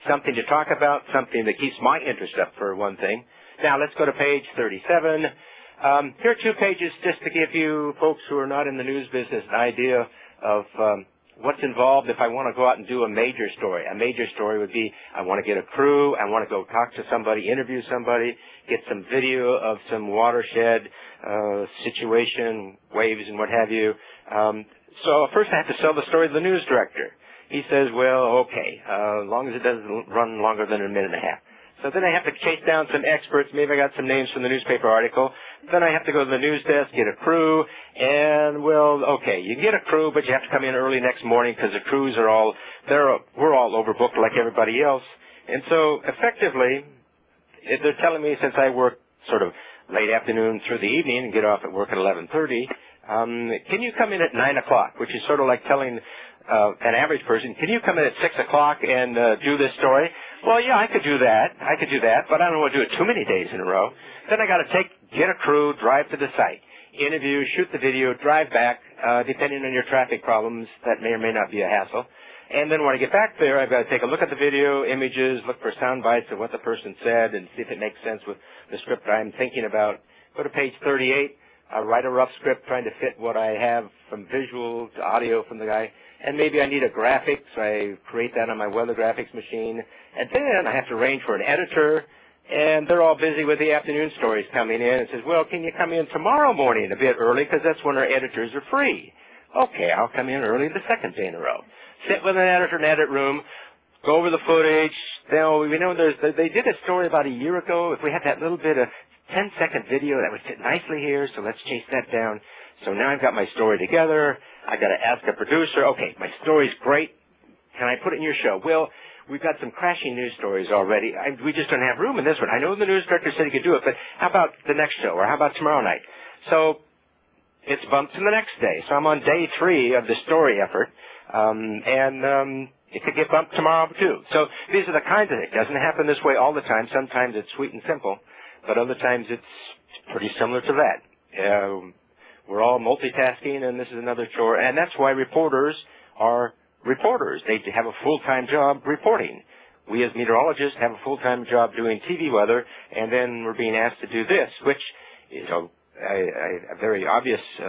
something to talk about, something that keeps my interest up for one thing. Now let's go to page thirty-seven. Um, here are two pages just to give you folks who are not in the news business an idea of um, what's involved if I want to go out and do a major story. A major story would be I want to get a crew, I want to go talk to somebody, interview somebody, get some video of some watershed uh, situation, waves and what have you. Um, so first I have to sell the story to the news director. He says, well, okay, uh, as long as it doesn't run longer than a minute and a half. So then I have to chase down some experts. Maybe I got some names from the newspaper article. Then I have to go to the news desk, get a crew, and, well, okay, you get a crew, but you have to come in early next morning because the crews are all, they're, we're all overbooked like everybody else. And so, effectively, they're telling me since I work sort of late afternoon through the evening and get off at work at eleven thirty, um, can you come in at nine o'clock, which is sort of like telling uh, an average person, can you come in at six o'clock and uh, do this story? Well, yeah, I could do that. I could do that, but I don't want to do it too many days in a row. Then I got to take, get a crew, drive to the site, interview, shoot the video, drive back, uh, depending on your traffic problems. That may or may not be a hassle. And then when I get back there, I've got to take a look at the video, images, look for sound bites of what the person said, and see if it makes sense with the script I'm thinking about. Go to page thirty-eight. I write a rough script trying to fit what I have from visual to audio from the guy. And maybe I need a graphic, so I create that on my Weather Graphics machine. And then I have to arrange for an editor, and they're all busy with the afternoon stories coming in. And says, well, can you come in tomorrow morning a bit early, because that's when our editors are free. Okay, I'll come in early the second day in a row. Sit with an editor in the edit room, go over the footage. Now, you know, there's, they did a story about a year ago. If we had that little bit of ten-second video, that would fit nicely here, so let's chase that down. So now I've got my story together. I got to ask a producer, okay, my story's great. Can I put it in your show? Well, we've got some crashing news stories already. I, we just don't have room in this one. I know the news director said he could do it, but how about the next show, or how about tomorrow night? So it's bumped to the next day. So I'm on day three of the story effort, um, and um, it could get bumped tomorrow too. So these are the kinds of things. It doesn't happen this way all the time. Sometimes it's sweet and simple, but other times it's pretty similar to that. Um, We're all multitasking, and this is another chore. And that's why reporters are reporters. They have a full-time job reporting. We as meteorologists have a full-time job doing T V weather, and then we're being asked to do this, which is a, a, a very obvious uh,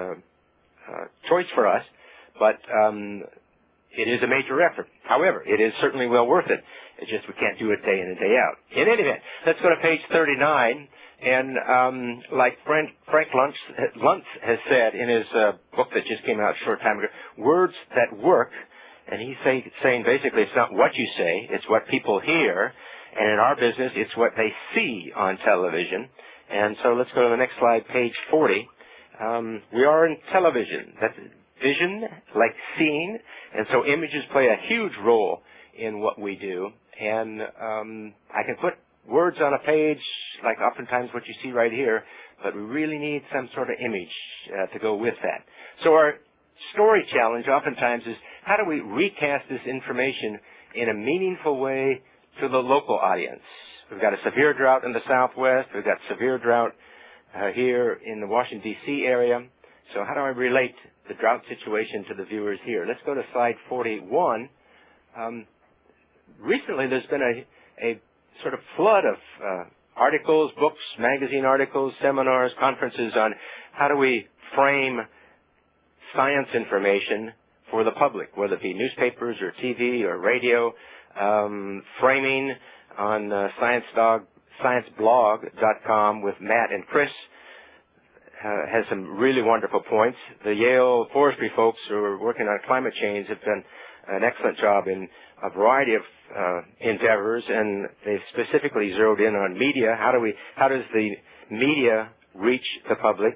uh, choice for us, but um, it is a major effort. However, it is certainly well worth it. It's just we can't do it day in and day out. In any event, let's go to page thirty-nine. And um, like Frank, Frank Luntz, Luntz has said in his uh, book that just came out a short time ago, words that work, and he's say, saying basically it's not what you say, it's what people hear, and in our business it's what they see on television. And so let's go to the next slide, page forty. Um, we are in television. That's vision, like seeing, and so images play a huge role in what we do. And um, I can put words on a page, like oftentimes what you see right here, but we really need some sort of image uh, to go with that. So our story challenge oftentimes is how do we recast this information in a meaningful way to the local audience? We've got a severe drought in the Southwest. We've got severe drought uh, here in the Washington, D C area. So how do I relate the drought situation to the viewers here? Let's go to slide forty-one. Um, recently there's been a, a sort of flood of uh, articles, books, magazine articles, seminars, conferences on how do we frame science information for the public, whether it be newspapers or T V or radio. Um, framing on uh, science dog, science blog dot com with Matt and Chris uh, has some really wonderful points. The Yale forestry folks who are working on climate change have done an excellent job in a variety of uh, endeavors, and they've specifically zeroed in on media. How do we? How does the media reach the public?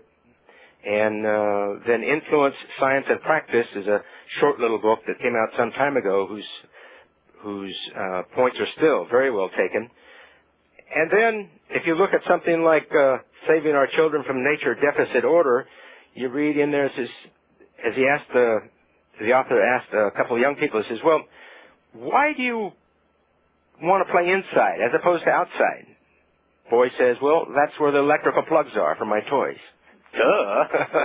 And uh, then Influence, Science, and Practice is a short little book that came out some time ago whose whose uh, points are still very well taken. And then if you look at something like uh, Saving Our Children from Nature Deficit Order, you read in there, says, as he asked the, the author asked a couple of young people, he says, well, why do you want to play inside as opposed to outside? Boy says, well, that's where the electrical plugs are for my toys. Duh.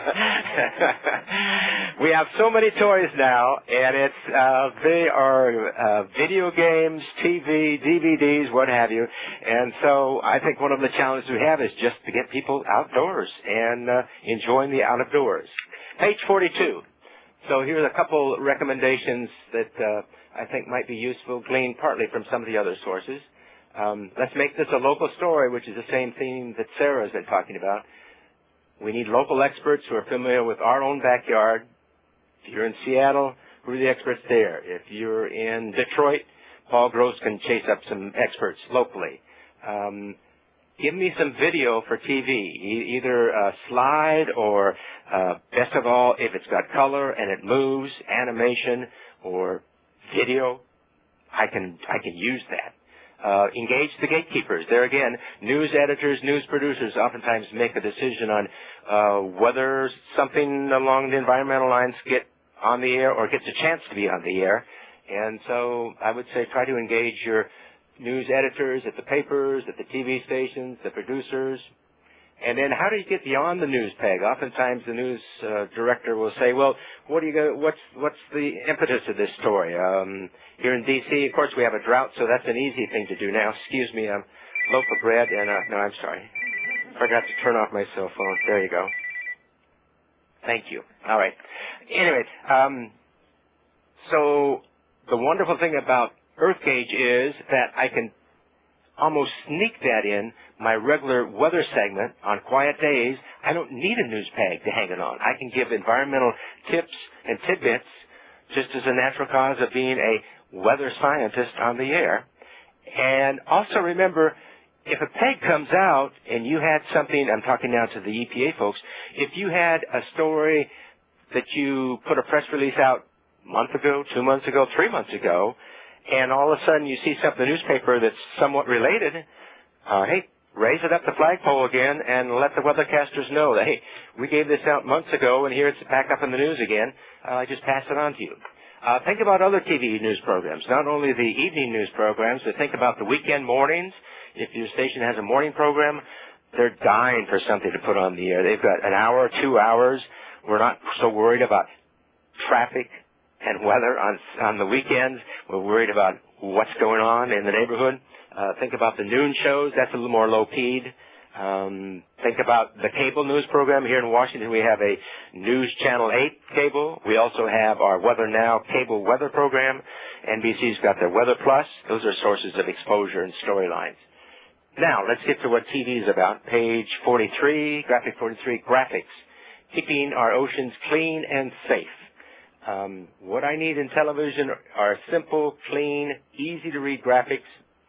We have so many toys now, and it's uh, they are uh, video games, T V, D V Ds, what have you. And so I think one of the challenges we have is just to get people outdoors and uh, enjoying the out of doors. Page forty-two. So here's a couple recommendations that uh, I think might be useful, gleaned partly from some of the other sources. Um, let's make this a local story, which is the same theme that Sarah has been talking about. We need local experts who are familiar with our own backyard. If you're in Seattle, who are the experts there? If you're in Detroit, Paul Gross can chase up some experts locally. Um, give me some video for T V, e- either a slide or, uh, best of all, if it's got color and it moves, animation or video, I can I can use that. Uh, engage the gatekeepers. There again, news editors, news producers oftentimes make a decision on uh, whether something along the environmental lines get on the air or gets a chance to be on the air. And so I would say try to engage your news editors at the papers, at the T V stations, the producers. And then how do you get beyond the news peg? Oftentimes the news uh, director will say, well, what do you go, what's, what's the impetus of this story? Um, here in D C, of course, we have a drought, so that's an easy thing to do now. Excuse me, I'm loaf of bread and, uh, no, I'm sorry. Forgot to turn off my cell phone. There you go. Thank you. All right. Anyway, um, so the wonderful thing about EarthGauge is that I can almost sneak that in my regular weather segment on quiet days. I don't need a news peg to hang it on. I can give environmental tips and tidbits just as a natural cause of being a weather scientist on the air. And also remember, if a peg comes out and you had something, I'm talking now to the E P A folks, if you had a story that you put a press release out a month ago, two months ago, three months ago, and all of a sudden you see something in the newspaper that's somewhat related, uh, hey, raise it up the flagpole again and let the weathercasters know that, hey, we gave this out months ago and here it's back up in the news again. I uh, just pass it on to you. Uh, think about other T V news programs, not only the evening news programs, but think about the weekend mornings. If your station has a morning program, they're dying for something to put on the air. They've got an hour, two hours. We're not so worried about traffic and weather on on the weekends. We're worried about what's going on in the neighborhood. Uh, think about the noon shows. That's a little more low-keyed. Um, think about the cable news program. Here in Washington, we have a News Channel eight cable. We also have our Weather Now cable weather program. N B C's got their Weather Plus. Those are sources of exposure and storylines. Now, let's get to what T V is about. Page forty-three, graphic forty-three, graphics. Keeping our oceans clean and safe. Um, what I need in television are simple, clean, easy-to-read graphics.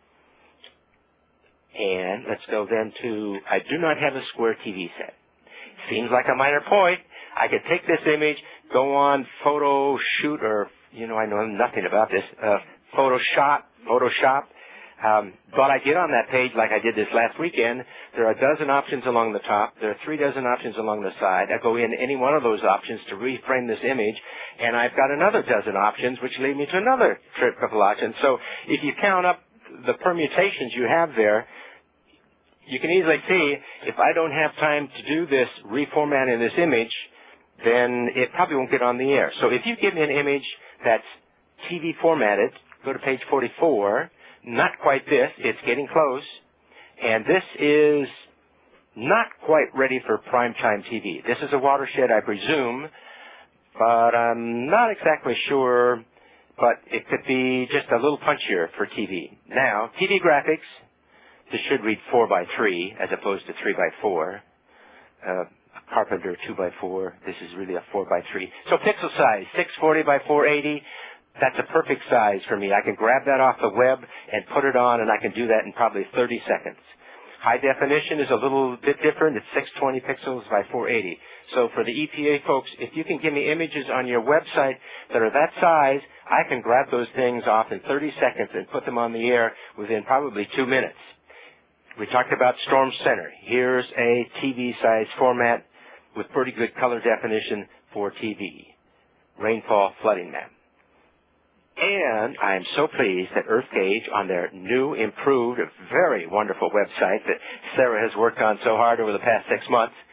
And let's go then to, I do not have a square T V set. Seems like a minor point. I could take this image, go on Photo Shoot, or, you know, I know nothing about this, uh, Photoshop, Photoshop. Um, but I get on that page like I did this last weekend. There are a dozen options along the top. There are three dozen options along the side. I go in any one of those options to reframe this image, and I've got another dozen options, which lead me to another trip couple options. So if you count up the permutations you have there, you can easily see if I don't have time to do this reformatting this image, then it probably won't get on the air. So if you give me an image that's T V formatted, go to page forty-four. Not quite this. It's getting close. And this is not quite ready for primetime T V. This is a watershed, I presume, but I'm not exactly sure, but it could be just a little punchier for T V. Now, T V graphics, this should read four by three as opposed to three by four. Uh, Carpenter two by four. This is really a four by three. So pixel size, six forty by four eighty. That's a perfect size for me. I can grab that off the web and put it on, and I can do that in probably thirty seconds. High definition is a little bit different. It's six twenty pixels by four eighty. So for the E P A folks, if you can give me images on your website that are that size, I can grab those things off in thirty seconds and put them on the air within probably two minutes. We talked about Storm Center. Here's a T V size format with pretty good color definition for T V. Rainfall flooding map. And I am so pleased that EarthGauge, on their new, improved, very wonderful website that Sarah has worked on so hard over the past six months,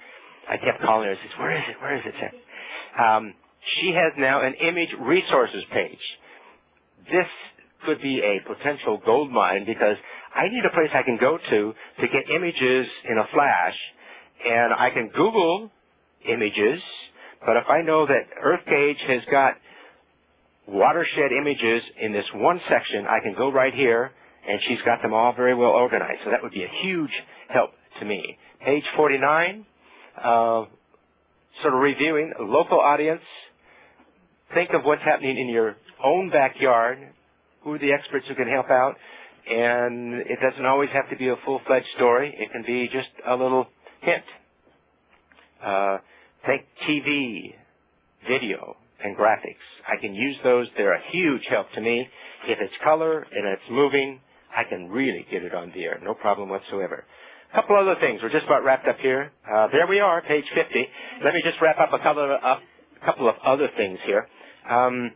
I kept calling her and says, where is it, where is it? Um, she has now an image resources page. This could be a potential gold mine because I need a place I can go to to get images in a flash, and I can Google images, but if I know that EarthGauge has got watershed images in this one section, I can go right here, and she's got them all very well organized. So that would be a huge help to me. Page forty-nine, uh, sort of reviewing local audience. Think of what's happening in your own backyard. Who are the experts who can help out? And it doesn't always have to be a full-fledged story. It can be just a little hint. Uh, think T V, video, and graphics. I can use those. They're a huge help to me. If it's color and it's moving, I can really get it on the air. No problem whatsoever. A couple other things. We're just about wrapped up here. Uh, there we are, page fifty. Let me just wrap up a couple of, uh, a couple of other things here. Um,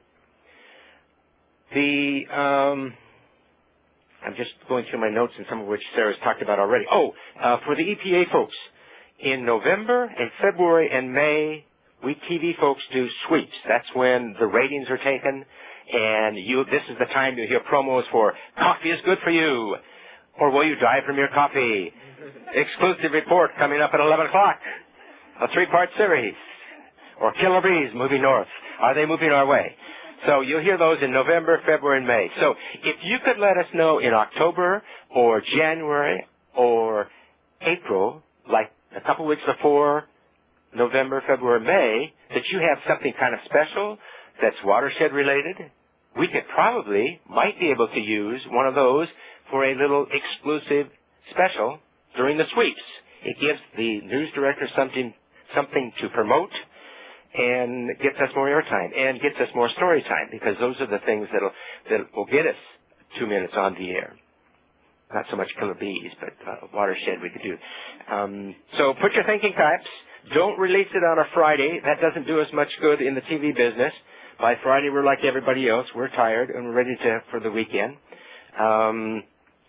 the um, I'm just going through my notes, and some of which Sarah's talked about already. Oh, uh, for the E P A folks, in November and February and May, we T V folks do sweeps. That's when the ratings are taken, and you. This is the time you hear promos for coffee is good for you, or will you die from your coffee? Exclusive report coming up at eleven o'clock. A three-part series. Or Killer Bees moving north. Are they moving our way? So you'll hear those in November, February, and May. So if you could let us know in October or January or April, like a couple weeks before November, February, May, that you have something kind of special that's watershed related, we could probably, might be able to use one of those for a little exclusive special during the sweeps. It gives the news director something something to promote and gets us more airtime and gets us more story time, because those are the things that'll, that will get us two minutes on the air. Not so much Killer Bees, but uh, watershed we could do. Um, so put your thinking caps. Don't release it on a Friday. That doesn't do us much good in the T V business. By Friday, we're like everybody else. We're tired and we're ready to for the weekend. Um,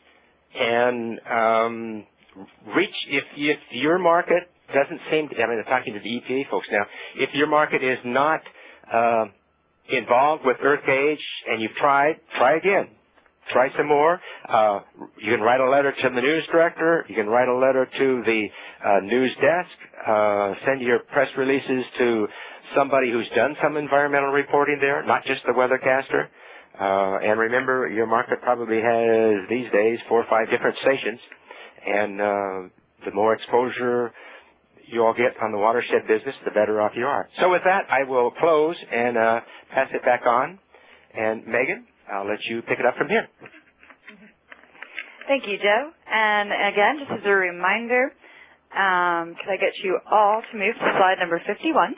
and um, reach if if your market doesn't seem to. I mean, I'm talking to the E P A folks now. If your market is not uh, involved with EarthGauge and you've tried, try again. Try some more. Uh, you can write a letter to the news director. You can write a letter to the uh, news desk. Uh, send your press releases to somebody who's done some environmental reporting there, not just the weathercaster. Uh, and remember, your market probably has, these days, four or five different stations. And uh, the more exposure you all get on the watershed business, the better off you are. So with that, I will close and uh, pass it back on. And Megan, I'll let you pick it up from here. Thank you, Joe. And again, just as a reminder, um, could I get you all to move to slide number fifty-one?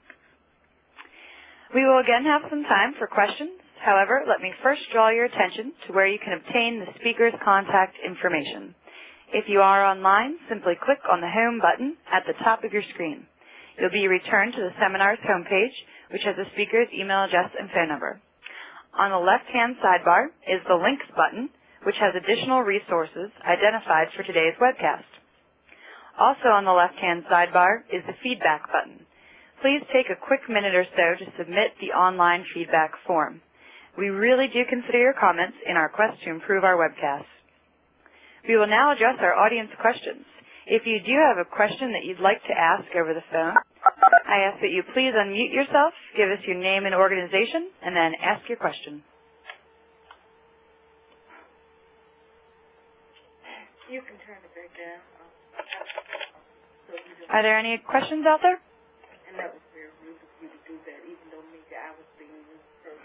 We will again have some time for questions. However, let me first draw your attention to where you can obtain the speaker's contact information. If you are online, simply click on the Home button at the top of your screen. You'll be returned to the seminar's homepage, which has the speaker's email address and phone number. On the left-hand sidebar is the Links button, which has additional resources identified for today's webcast. Also on the left-hand sidebar is the Feedback button. Please take a quick minute or so to submit the online feedback form. We really do consider your comments in our quest to improve our webcasts. We will now address our audience questions. If you do have a question that you'd like to ask over the phone, I ask that you please unmute yourself, give us your name and organization, and then ask your question. You can turn it back down. Are there any questions out there? And that was very rude of you to do that, even though maybe I was being rude first.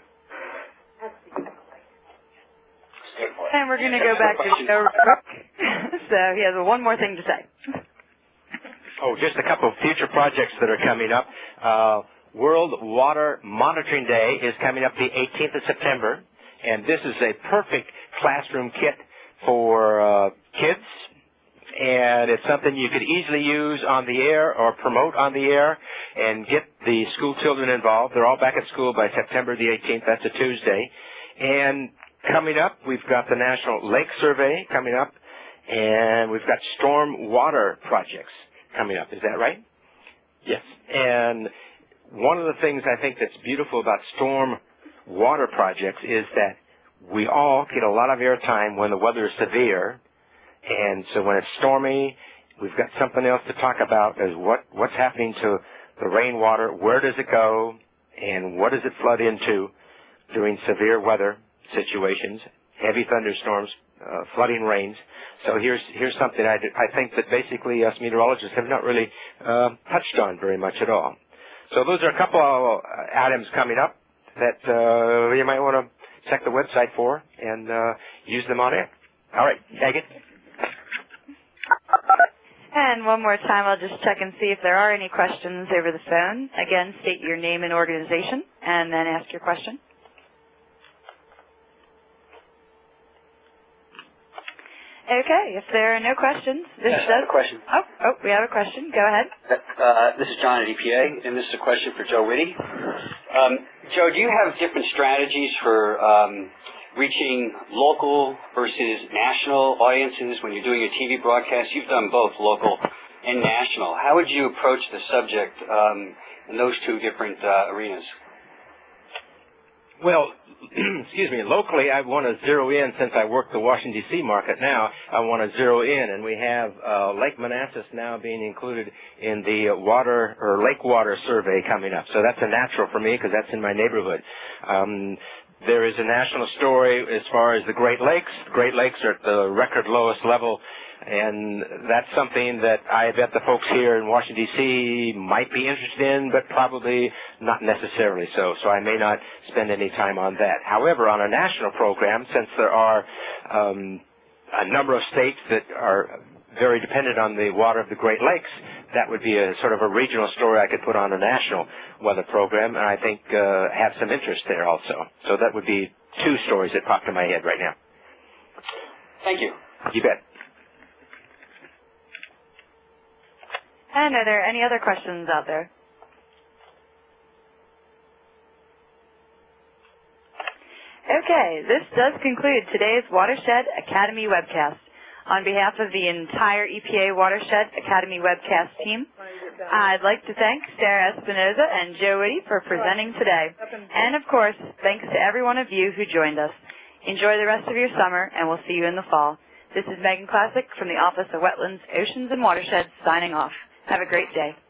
And we're going to go back to Joe Rook. So he has one more thing to say. Oh, just a couple of future projects that are coming up. Uh, World Water Monitoring Day is coming up the eighteenth of September, and this is a perfect classroom kit for uh, kids, and it's something you could easily use on the air or promote on the air and get the school children involved. They're all back at school by September the eighteenth. That's a Tuesday. And coming up, we've got the National Lake Survey coming up, and we've got storm water projects coming up. Is that right? Yes, and one of the things I think that's beautiful about storm water projects is that we all get a lot of airtime when the weather is severe, and so when it's stormy, we've got something else to talk about as what, what's happening to the rainwater, where does it go, and what does it flood into during severe weather situations, heavy thunderstorms, uh, flooding rains. So here's here's something I, do, I think that basically us meteorologists have not really uh, touched on very much at all. So those are a couple of items coming up that uh, you might want to check the website for and uh, use them on air. All right, Megan. And one more time, I'll just check and see if there are any questions over the phone. Again, state your name and organization, and then ask your question. Okay, if there are no questions, this yes, does... I have a question. Oh, oh, we have a question. Go ahead. Uh, this is John at E P A, and this is a question for Joe Whitty. Um, Joe, do you have different strategies for um, reaching local versus national audiences when you're doing your T V broadcast? You've done both local and national. How would you approach the subject um, in those two different uh, arenas? Well, excuse me, locally I want to zero in, since I work the Washington, D C market now, I want to zero in, and we have uh, Lake Manassas now being included in the water or lake water survey coming up. So that's a natural for me because that's in my neighborhood. Um, there is a national story as far as the Great Lakes. The Great Lakes are at the record lowest level, and that's something that I bet the folks here in Washington, D C might be interested in, but probably not necessarily so. So I may not spend any time on that. However, on a national program, since there are um, a number of states that are very dependent on the water of the Great Lakes, that would be a sort of a regional story I could put on a national weather program, and I think uh, have some interest there also. So that would be two stories that pop to my head right now. Thank you. You bet. And are there any other questions out there? Okay, this does conclude today's Watershed Academy webcast. On behalf of the entire E P A Watershed Academy webcast team, I'd like to thank Sarah Espinoza and Joe Whitty for presenting today. And, of course, thanks to every one of you who joined us. Enjoy the rest of your summer, and we'll see you in the fall. This is Megan Classic from the Office of Wetlands, Oceans, and Watersheds signing off. Have a great day.